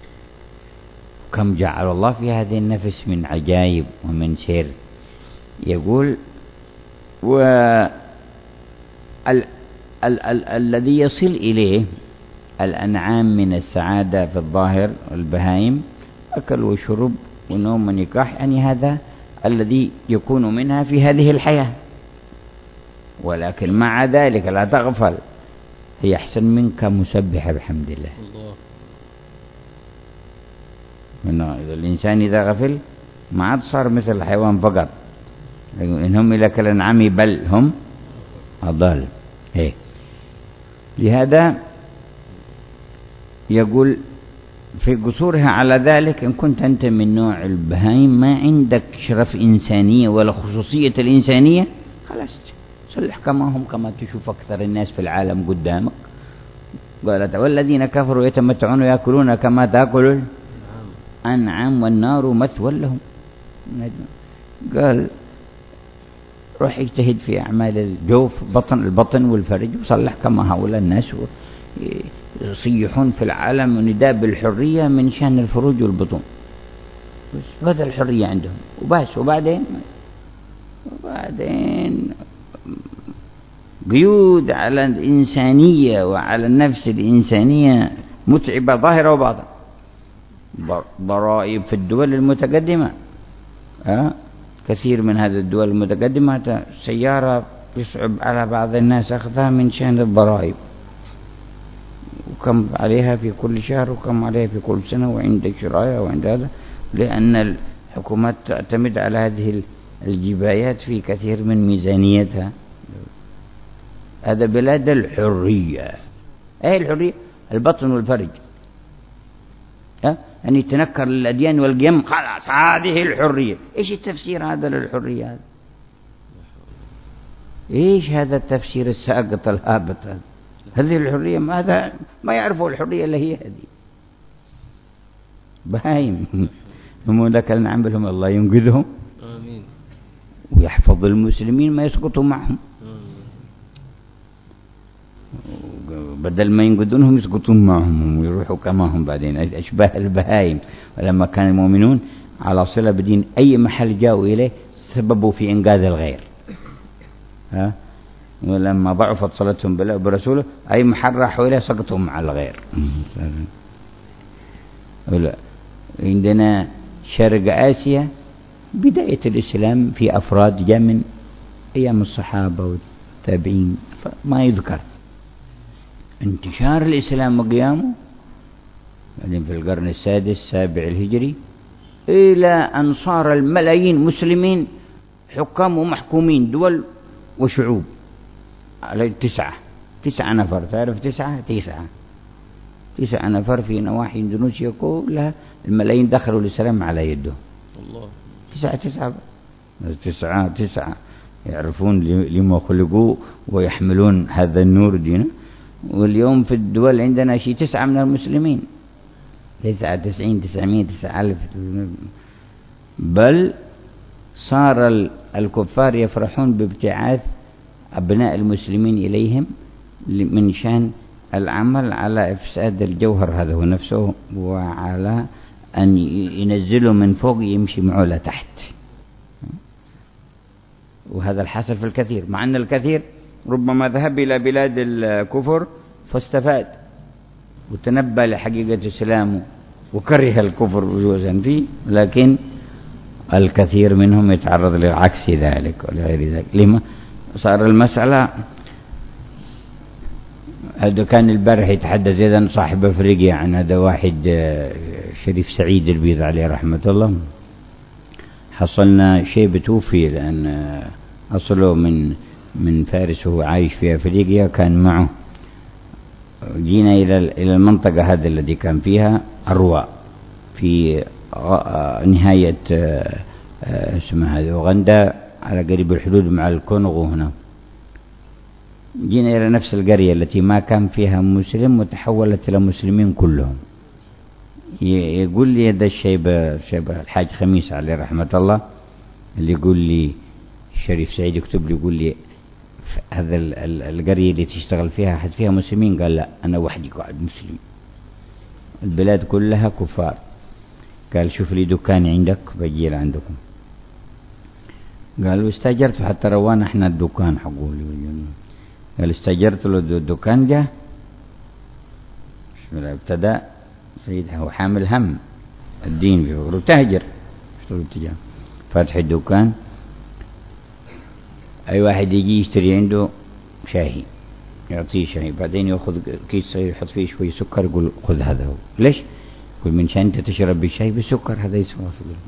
كم جعل الله في هذه النفس من عجائب ومن سر. يقول و ال... ال... ال... الذي يصل إليه الأنعام من السعادة في الظاهر والبهائم أكل وشرب ونوم ونكاح، يعني هذا الذي يكون منها في هذه الحياة، ولكن مع ذلك لا تغفل هي أحسن منك مسبحة بحمد الله. إنه إذا الإنسان إذا غفل ما عاد صار مثل الحيوان فقط، إنهم إلى كالأنعام بل هم أضل. إيه. لهذا يقول في قصورها على ذلك إن كنت أنت من نوع البهائم ما عندك شرف إنسانية ولا خصوصية الإنسانية، خلاص صلح كما هم، كما تشوف أكثر الناس في العالم قدامك. قالت والذين كفروا يتمتعون ويأكلون كما تأكل الأنعام والنار مثوى لهم. قال روح اجتهد في أعمال الجوف بطن البطن والفرج وصلح كما هؤلاء الناس يصيحون في العالم ونداء بالحرية من شأن الفروج والبطون، بس هذا الحرية عندهم وبس. وبعدين وبعدين قيود على الإنسانية وعلى النفس الإنسانية متعبة ظاهرة وباطنة. ضرائب في الدول المتقدمة، أه؟ كثير من هذه الدول المتقدمة سيارة يصعب على بعض الناس أخذها من شأن الضرائب، وكم عليها في كل شهر وكم عليها في كل سنة وعند شراية وعند هذا، لأن الحكومات تعتمد على هذه الجبايات في كثير من ميزانيتها. هذا بلاد الحرية. أي الحرية؟ البطن والفرج، أه؟ أن يتنكر للأديان والقيم، خلاص هذه الحرية. إيش التفسير هذا للحرية هذا؟ إيش هذا التفسير الساقط الهابط هذا؟ هذه الحرية ماذا ما يعرفوا الحرية اللي هي هذه بهايم. هم ذاك النعم لهم الله ينقذهم آمين ويحفظ المسلمين ما يسقطوا معهم، بدل ما ينقذونهم يسقطون معهم ويروحوا كما هم بعدين أشباه البهايم. ولما كان المؤمنون على صلة بدين أي محل جاءوا إليه سببوا في إنقاذ الغير، ها؟ ولما ضعفت صلتهم بالله وبرسوله أي محل راحوا إليه سقطوا مع الغير. عندنا شرق آسيا بداية الإسلام في أفراد جاء من أيام الصحابة والتابعين ما يذكر. انتشار الإسلام وقيامه بعدين في القرن السادس السابع الهجري إلى أن صار الملايين مسلمين حكام ومحكومين دول وشعوب على تسعة تسعة نفر. تعرف تسعة تسعة تسعة نفر في نواحي إندونيسيا كلها الملايين دخلوا الإسلام على يده. الله. تسعة تسعة تسعة تسعة يعرفون لما خلقوا ويحملون هذا النور دينا. واليوم في الدول عندنا شيء تسعة من المسلمين، تسعة تسعين تسعمائة تسعة ألف، بل صار الكفار يفرحون بابتعاث أبناء المسلمين إليهم من شان العمل على إفساد الجوهر هذا هو نفسه، وعلى أن ينزلوا من فوق يمشي معه لتحت. وهذا الحاصل في الكثير، مع أن الكثير ربما ذهب إلى بلاد الكفر فاستفاد وتنبه لحقيقة الإسلام وكره الكفر وجوزا فيه، لكن الكثير منهم يتعرض لعكس ذلك ولغير ذلك. لما صار المسألة؟ هذا كان البارح يتحدث إذن صاحب أفريقيا عن هذا واحد شريف سعيد البيض عليه رحمة الله، حصلنا شيء بتوفي لأن أصله من من فارس وهو عايش في أفريقيا، كان معه. جينا إلى إلى المنطقة هذه التي كان فيها أروى في نهاية اسمها أوغندا على قريب الحدود مع الكونغو. هنا جينا إلى نفس القرية التي ما كان فيها مسلم وتحولت إلى مسلمين كلهم. يقول لي هذا الشيب الشيب الحاج خميس عليه رحمة الله اللي يقول لي الشريف سعيد يكتب لي يقول لي هذا القرية اللي تشتغل فيها حد فيها مسلمين؟ قال لا، أنا وحدي قاعد مسلم، البلاد كلها كفار. قال شوف لي دكان عندك بجي عندكم. قالوا استأجرت حتى روانا احنا الدكان حقولي. قال استأجرت له الدكان، جاء بسم الله ابتدأ سيد هو حامل هم الدين بيقولوا تهجر فاتح الدكان. أي واحد يجي يشتري عنده شاهي يعطيه شاهي، بعدين يأخذ كيس صغير يحط فيه شوي سكر يقول خذ هذا. هو ليش؟ يقول من شان أنت تشرب بالشاي بسكر، هذا يسوى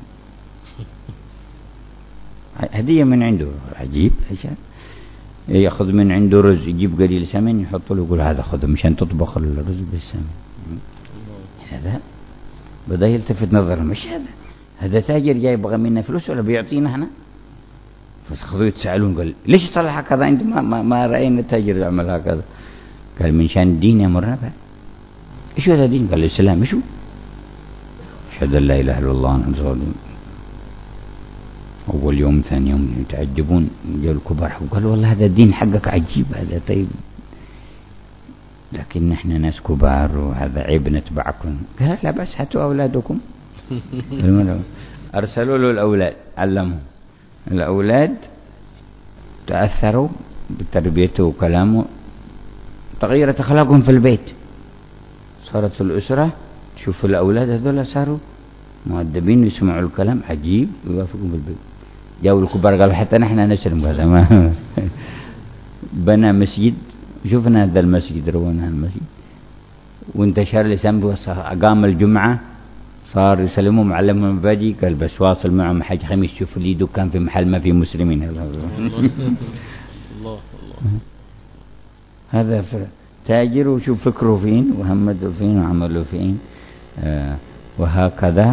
هدية من عنده. عجيب. عشان يأخذ من عنده رز يجيب قليل سمن يحط له يقول هذا خذه مشان تطبخ الرز بالسمن. هذا بدأ يلتفت نظره، مش هذا هذا تاجر جاي يبغى منا فلوس ولا بيعطينا هنا؟ فخذوا يتسألون قال ليش صلح هكذا؟ أنت ما, ما, ما رأينا التاجر يعمل هكذا. قال من شان الدين يمرنا به. إيش هذا دين؟ قال الإسلام. إيشو؟ أشهد أن لا إله إلا الله أنا رسول الله. أول يوم ثاني يوم يتعجبون، جاءوا الكبار وقالوا والله هذا الدين حقك عجيب هذا. طيب لكن نحن ناس كبار وهذا عيب نتبعكم. قال لا بس هاتوا أولادكم. أرسلوا له الأولاد علمهم. الأولاد تأثروا بتربيته وكلامه، تغيرت أخلاقهم في البيت، صارت الأسرة تشوف الأولاد هذول صاروا مؤدبين يسمعوا الكلام عجيب ويوافقوا بالبيت. جاءوا الكبار قالوا حتى نحن نسلم. هذا ما بنى مسجد، شوفنا هذا المسجد رونا المسجد وانتشر لسان، أقام الجمعة صار يسلموا معلمهم المبادئ. قال بس واصل معهم حاج خميس شوف لي دكان في محل ما في مسلمين. الله الله هذا تاجر وشوف فكره فين وهمده فين وعمله فين. آه وهكذا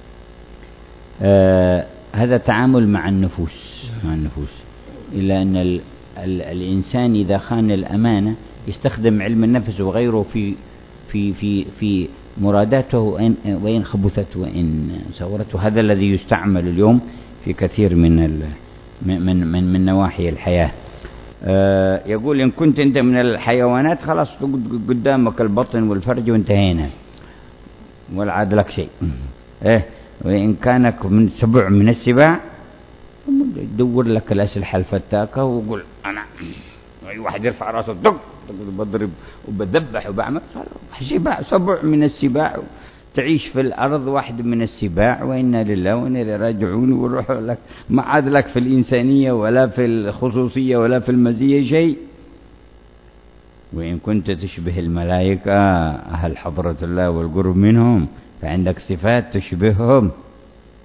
آه هذا تعامل مع النفوس مع النفوس إلا أن ال ال الإنسان إذا خان الأمانة يستخدم علم النفس وغيره في في في في مراداته وإن, وإن خبثت وإن صورت. هذا الذي يستعمل اليوم في كثير من ال من من من نواحي الحياة. آه يقول إن كنت أنت من الحيوانات خلاص قدامك البطن والفرج وانتهينا ولا عاد لك شيء. إيه وإن كانك من سبع من السباع يدور لك الأسلحة الفتاكة ويقول أنا أي واحد يرفع راسه دق بضرب وبذبح وبعمل. سباع سبع من السباع تعيش في الأرض واحد من السباع، وإنا لله وإنا إليه راجعون. وروح لك ما عاد لك في الإنسانية ولا في الخصوصية ولا في المزية شيء. وإن كنت تشبه الملائكة أهل حضرة الله والقرب منهم فعندك صفات تشبههم.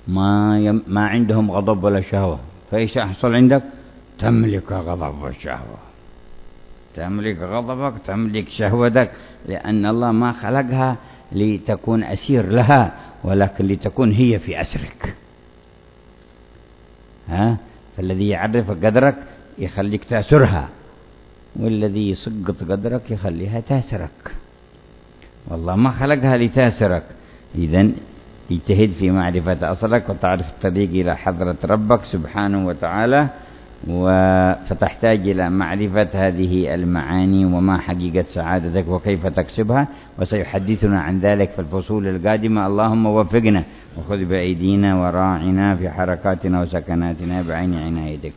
ما يم ما عندهم غضب ولا شهوة، فإيش يحصل عندك؟ تملك غضب والشهوة، تملك غضبك، تملك شهوتك، لأن الله ما خلقها لتكون أسير لها، ولكن لتكون هي في أسرك. ها؟ فالذي يعرف قدرك يخليك تأسرها، والذي يسقط قدرك يخليها تأسرك. والله ما خلقها لتأسرك. إذن اجتهد في معرفة أصلك وتعرف الطريق إلى حضرة ربك سبحانه وتعالى، فتحتاج إلى معرفة هذه المعاني وما حقيقة سعادتك وكيف تكسبها، وسيحدثنا عن ذلك في الفصول القادمة. اللهم وفقنا وخذ بأيدينا وراعنا في حركاتنا وسكناتنا بعين عنايتك.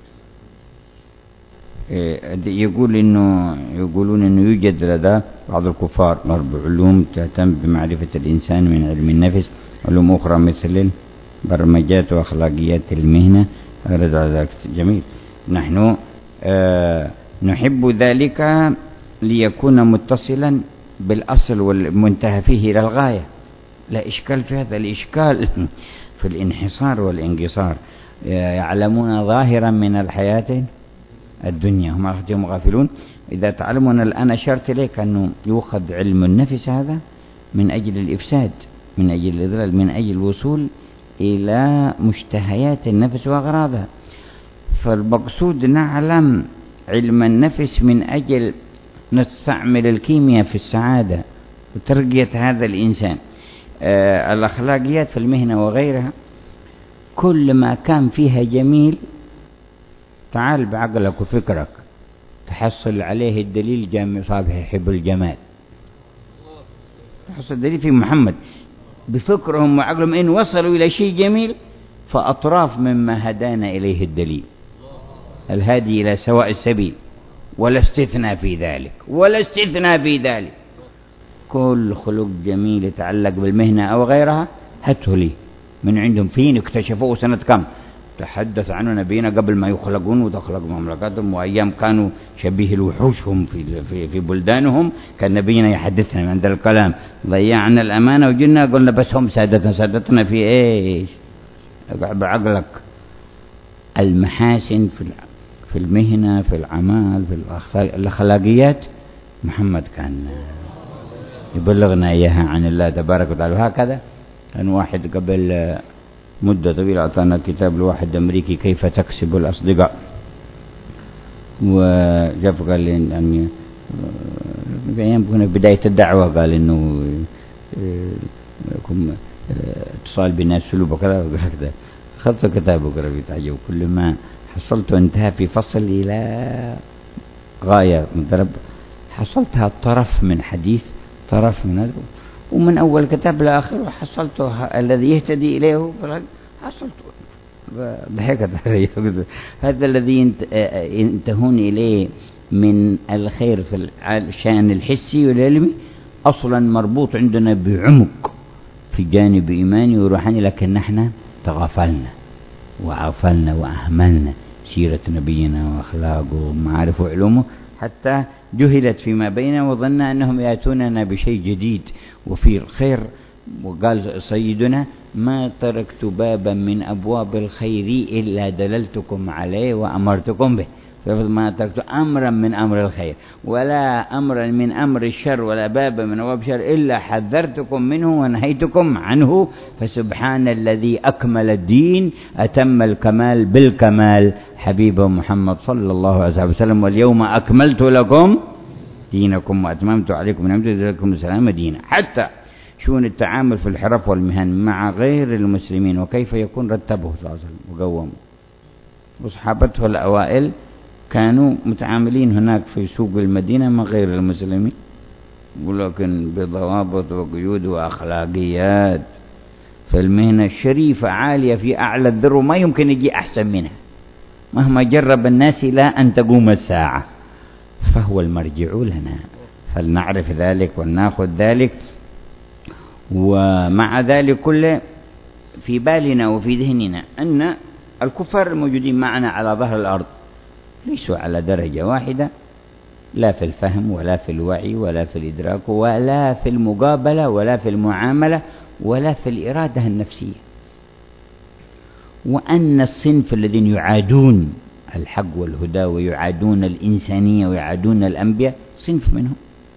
يقول إنه يقولون إنه يوجد لدى بعض الكفار علوم تهتم بمعرفة الإنسان من علم النفس، علوم أخرى مثل برمجات وأخلاقيات المهنة. أرد على ذلك. جميل. نحن آه نحب ذلك ليكون متصلا بالأصل والمنتهى فيه إلى الغاية. لا إشكال في هذا، الإشكال في الانحصار والانقصار. يعلمون ظاهرا من الحياة الدنيا هم أخذهم غافلون. إذا تعلمون الآن أشرت إليك أنه يؤخذ علم النفس هذا من أجل الإفساد، من أجل الإضلال، من أجل الوصول إلى مشتهيات النفس وأغراضها. فالمقصود نعلم علم النفس من أجل نستعمل الكيمياء في السعادة وترقية هذا الإنسان. آه الأخلاقيات في المهنة وغيرها كل ما كان فيها جميل تعال بعقلك وفكرك تحصل عليه الدليل. جامع صابح يحب الجمال، تحصل الدليل في محمد بفكرهم وعقلهم إن وصلوا إلى شيء جميل فأطراف مما هدانا إليه الدليل الهادي إلى سواء السبيل، ولا استثناء في ذلك، ولا استثناء في ذلك. كل خلق جميل يتعلق بالمهنة أو غيرها هاته لي من عندهم. فين اكتشفوه سنة كم؟ تحدث عنه نبينا قبل ما يخلقون وتخلق مملكاتهم، وأيام كانوا شبيه الوحوش هم في, في, في بلدانهم. كان نبينا يحدثنا عند الكلام ضيعنا الأمانة وجلنا قلنا بس هم سادتنا. سادتنا في إيش؟ بعقلك. المحاسن في في المهنة، في العمل، في الأخلاقيات محمد كان يبلغنا إياها عن الله تبارك وتعالى. هكذا كان واحد قبل مدة طويلة أعطانا كتاب لواحد أمريكي كيف تكسب الأصدقاء، وجاء قال لي يعني في أيام كنا في بداية الدعوة قال إنه يكون اتصال بالناس سلوب وكذا وكذا. أخذت كتابه وقرأ في تعجب. كل ما حصلت انتهى في فصل إلى غاية مضرب حصلتها طرف من حديث، طرف من هذا، ومن أول كتاب لآخر حصلته الذي يهتدي إليه حصلته. ضحكت علي. هذا الذي ينتهون إليه من الخير في الشأن الحسي والعلمي أصلا مربوط عندنا بعمق في جانب إيماني وروحاني، لكن نحن تغافلنا وعافلنا وأهملنا سيرة نبينا وأخلاقه ومعارفه وعلومه حتى جهلت فيما بيننا وظننا أنهم يأتوننا بشيء جديد وفي الخير. وقال سيدنا ما تركت بابا من أبواب الخير إلا دللتكم عليه وأمرتكم به. ما تركت أمرا من أمر الخير ولا أمرا من أمر الشر ولا بابا من أبواب الشر إلا حذرتكم منه ونهيتكم عنه. فسبحان الذي أكمل الدين أتم الكمال بالكمال حبيب محمد صلى الله عليه وسلم. واليوم أكملت لكم دينكم وأتممت عليكم نعمتي لكم السلام دينا. حتى شؤون التعامل في الحرف والمهن مع غير المسلمين وكيف يكون رتبه صلى الله عليه وسلم وقومه. وصحابته الأوائل كانوا متعاملين هناك في سوق المدينة مع غير المسلمين ولكن بضوابط وقيود وأخلاقيات في المهنة الشريفة عالية في أعلى الذروة ما يمكن يجي أحسن منها مهما جرب الناس لا أن تقوم الساعة. فهو المرجع لنا فلنعرف ذلك ونأخذ ذلك. ومع ذلك كله في بالنا وفي ذهننا أن الكفار الموجودين معنا على ظهر الأرض ليسوا على درجة واحدة لا في الفهم ولا في الوعي ولا في الإدراك ولا في المقابلة ولا في المعاملة ولا في الإرادة النفسية. وأن الصنف الذين يعادون الحق والهدى ويعادون الإنسانية ويعادون الأنبياء صنف منهم،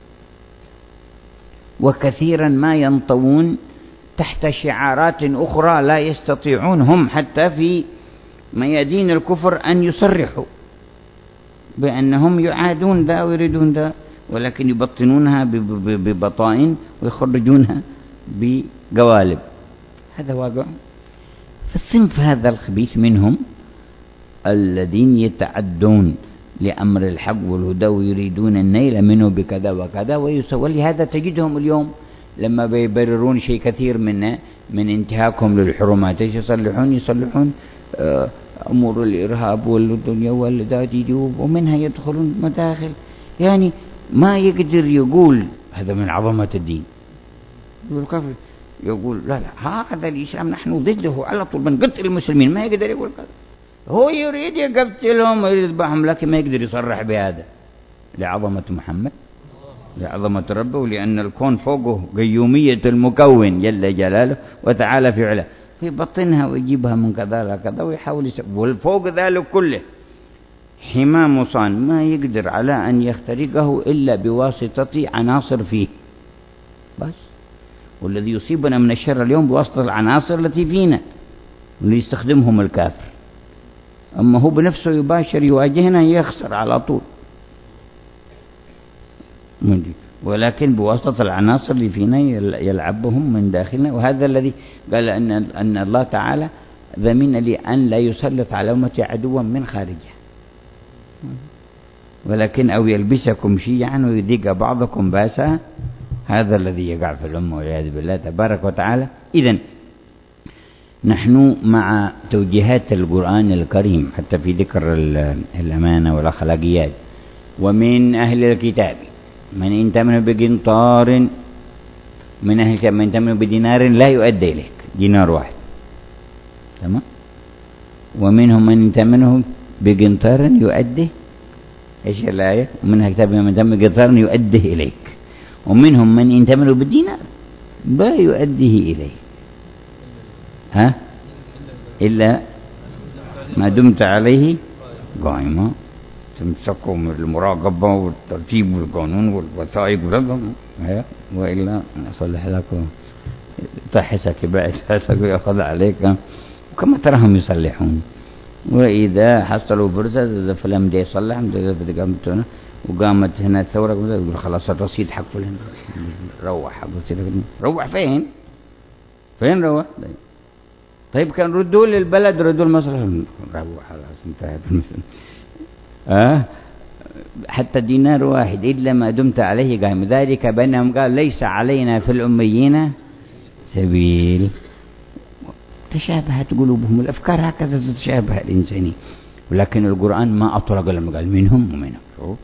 وكثيرا ما ينطوون تحت شعارات أخرى لا يستطيعون هم حتى في ميادين الكفر أن يصرحوا بأنهم يعادون ذا ويريدون ذا، ولكن يبطنونها ببطائن ويخرجونها بقوالب. هذا واقع. فالصنف هذا الخبيث منهم الذين يتعدون لأمر الحق والهدى ويريدون النيل منه بكذا وكذا ويسوى. لهذا تجدهم اليوم لما بيبررون شيء كثير من من انتهاكهم للحرمات يصلحون يصلحون أمور الإرهاب والدنيا والذاتي، ومنها يدخلون مداخل يعني ما يقدر يقول هذا من عظمة الدين. يقول كفر، يقول لا لا هذا الإسلام نحن ضده على طول بنقتل المسلمين، ما يقدر يقول كذا. هو يريد يقتلهم ويريد يذبحهم لكن ما يقدر يصرح بهذا لعظمة محمد، لعظمة ربه، ولأن الكون فوقه قيومية المكون جل جلاله وتعالى في علاه، فيبطنها ويجيبها من كذا لكذا ويحاول يسبب. والفوق ذلك كله حمام صان ما يقدر على أن يخترقه إلا بواسطة عناصر فيه بس. والذي يصيبنا من الشر اليوم بواسطة العناصر التي فينا اللي يستخدمهم الكافر، أما هو بنفسه يباشر يواجهنا يخسر على طول، ولكن بواسطة العناصر اللي فينا يلعبهم من داخلنا. وهذا الذي قال أن أن الله تعالى ضمن لي أن لا يسلط على أمتي عدوا من خارجها، ولكن أو يلبسكم شيعا ويذيق بعضكم باسا. هذا الذي يقع في الأمة والعياذ بالله تبارك وتعالى. إذن نحن مع توجيهات القرآن الكريم حتى في ذكر الأمانة والأخلاقيات. ومن أهل الكتاب من إن تمنه بقنطار، من أهل الكتاب من إن تمنه بدينار لا يؤدي إليك، دينار واحد، تمام. ومنهم من إن تمنه بقنطار يؤدي، إيش الآية؟ ومن أهل الكتاب من تمنه بقنطار يؤديه إليك، ومنهم من إن تمنه بالدينار لا يؤديه إليك، ها إلا ما دمت عليه قائما. تمسكوا من المراقبة والترتيب والقانون والوثائق وإلا أصلح لكم تحسك بعثك ويأخذ عليك كما تراهم يصلحون. وإذا حصلوا فرصة فلم دي يصلح وقامت هنا الثورة يقول خلاص الرصيد حق فلان روح حق روح فين فين روح. طيب كان ردوا للبلد ردوا المصلحة روح خلاص انتهت المسألة. أه حتى دينار واحد إلا ما دمت عليه قائم. ذلك بأنهم قال ليس علينا في الأميين سبيل. تشابهت قلوبهم الأفكار هكذا تتشابه الإنسانية، ولكن القرآن ما أطلق لما قال منهم ومنهم، شوف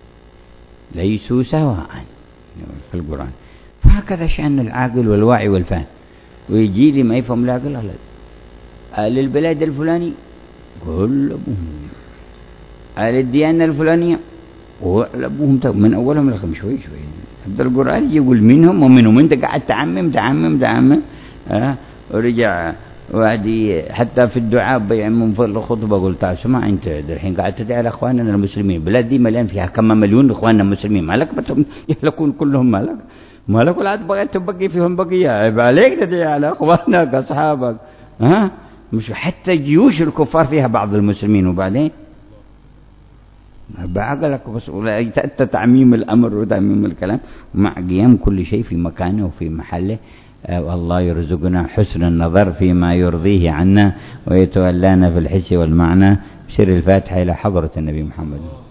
ليسوا سواء في القرآن. فهكذا شأن العاقل والواعي والفهم. ويجي لي ما يفهم العاقل على أهل البلاد الفلاني كل أبوهم، أهل الديانة الفلانية وأبوهم من أولهم لآخرهم شوي شوي. هذا القرآن يقول منهم ومنهم. أنت قاعد تعمم تعمم تعمم أه ورجع وعدي حتى في الدعاء بيعمم في الخطبة قلت اسمع أنت الحين قاعد تدعي على إخواننا المسلمين، البلاد دي مليان فيها كم مليون إخواننا المسلمين، مالك بتهم يهلكون كلهم، مالك مالك ولا تبغى تبقي فيهم بقية، عيب عليك تدعي على إخوانك أصحابك. ها مش حتى جيوش الكفار فيها بعض المسلمين، وبعدين بعقلك بس ولا تأتى تعميم الأمر وتعميم الكلام مع قيام كل شيء في مكانه وفي محله. والله يرزقنا حسن النظر فيما يرضيه عنا ويتولانا في الحس والمعنى. بسر الفاتحة إلى حضرة النبي محمد.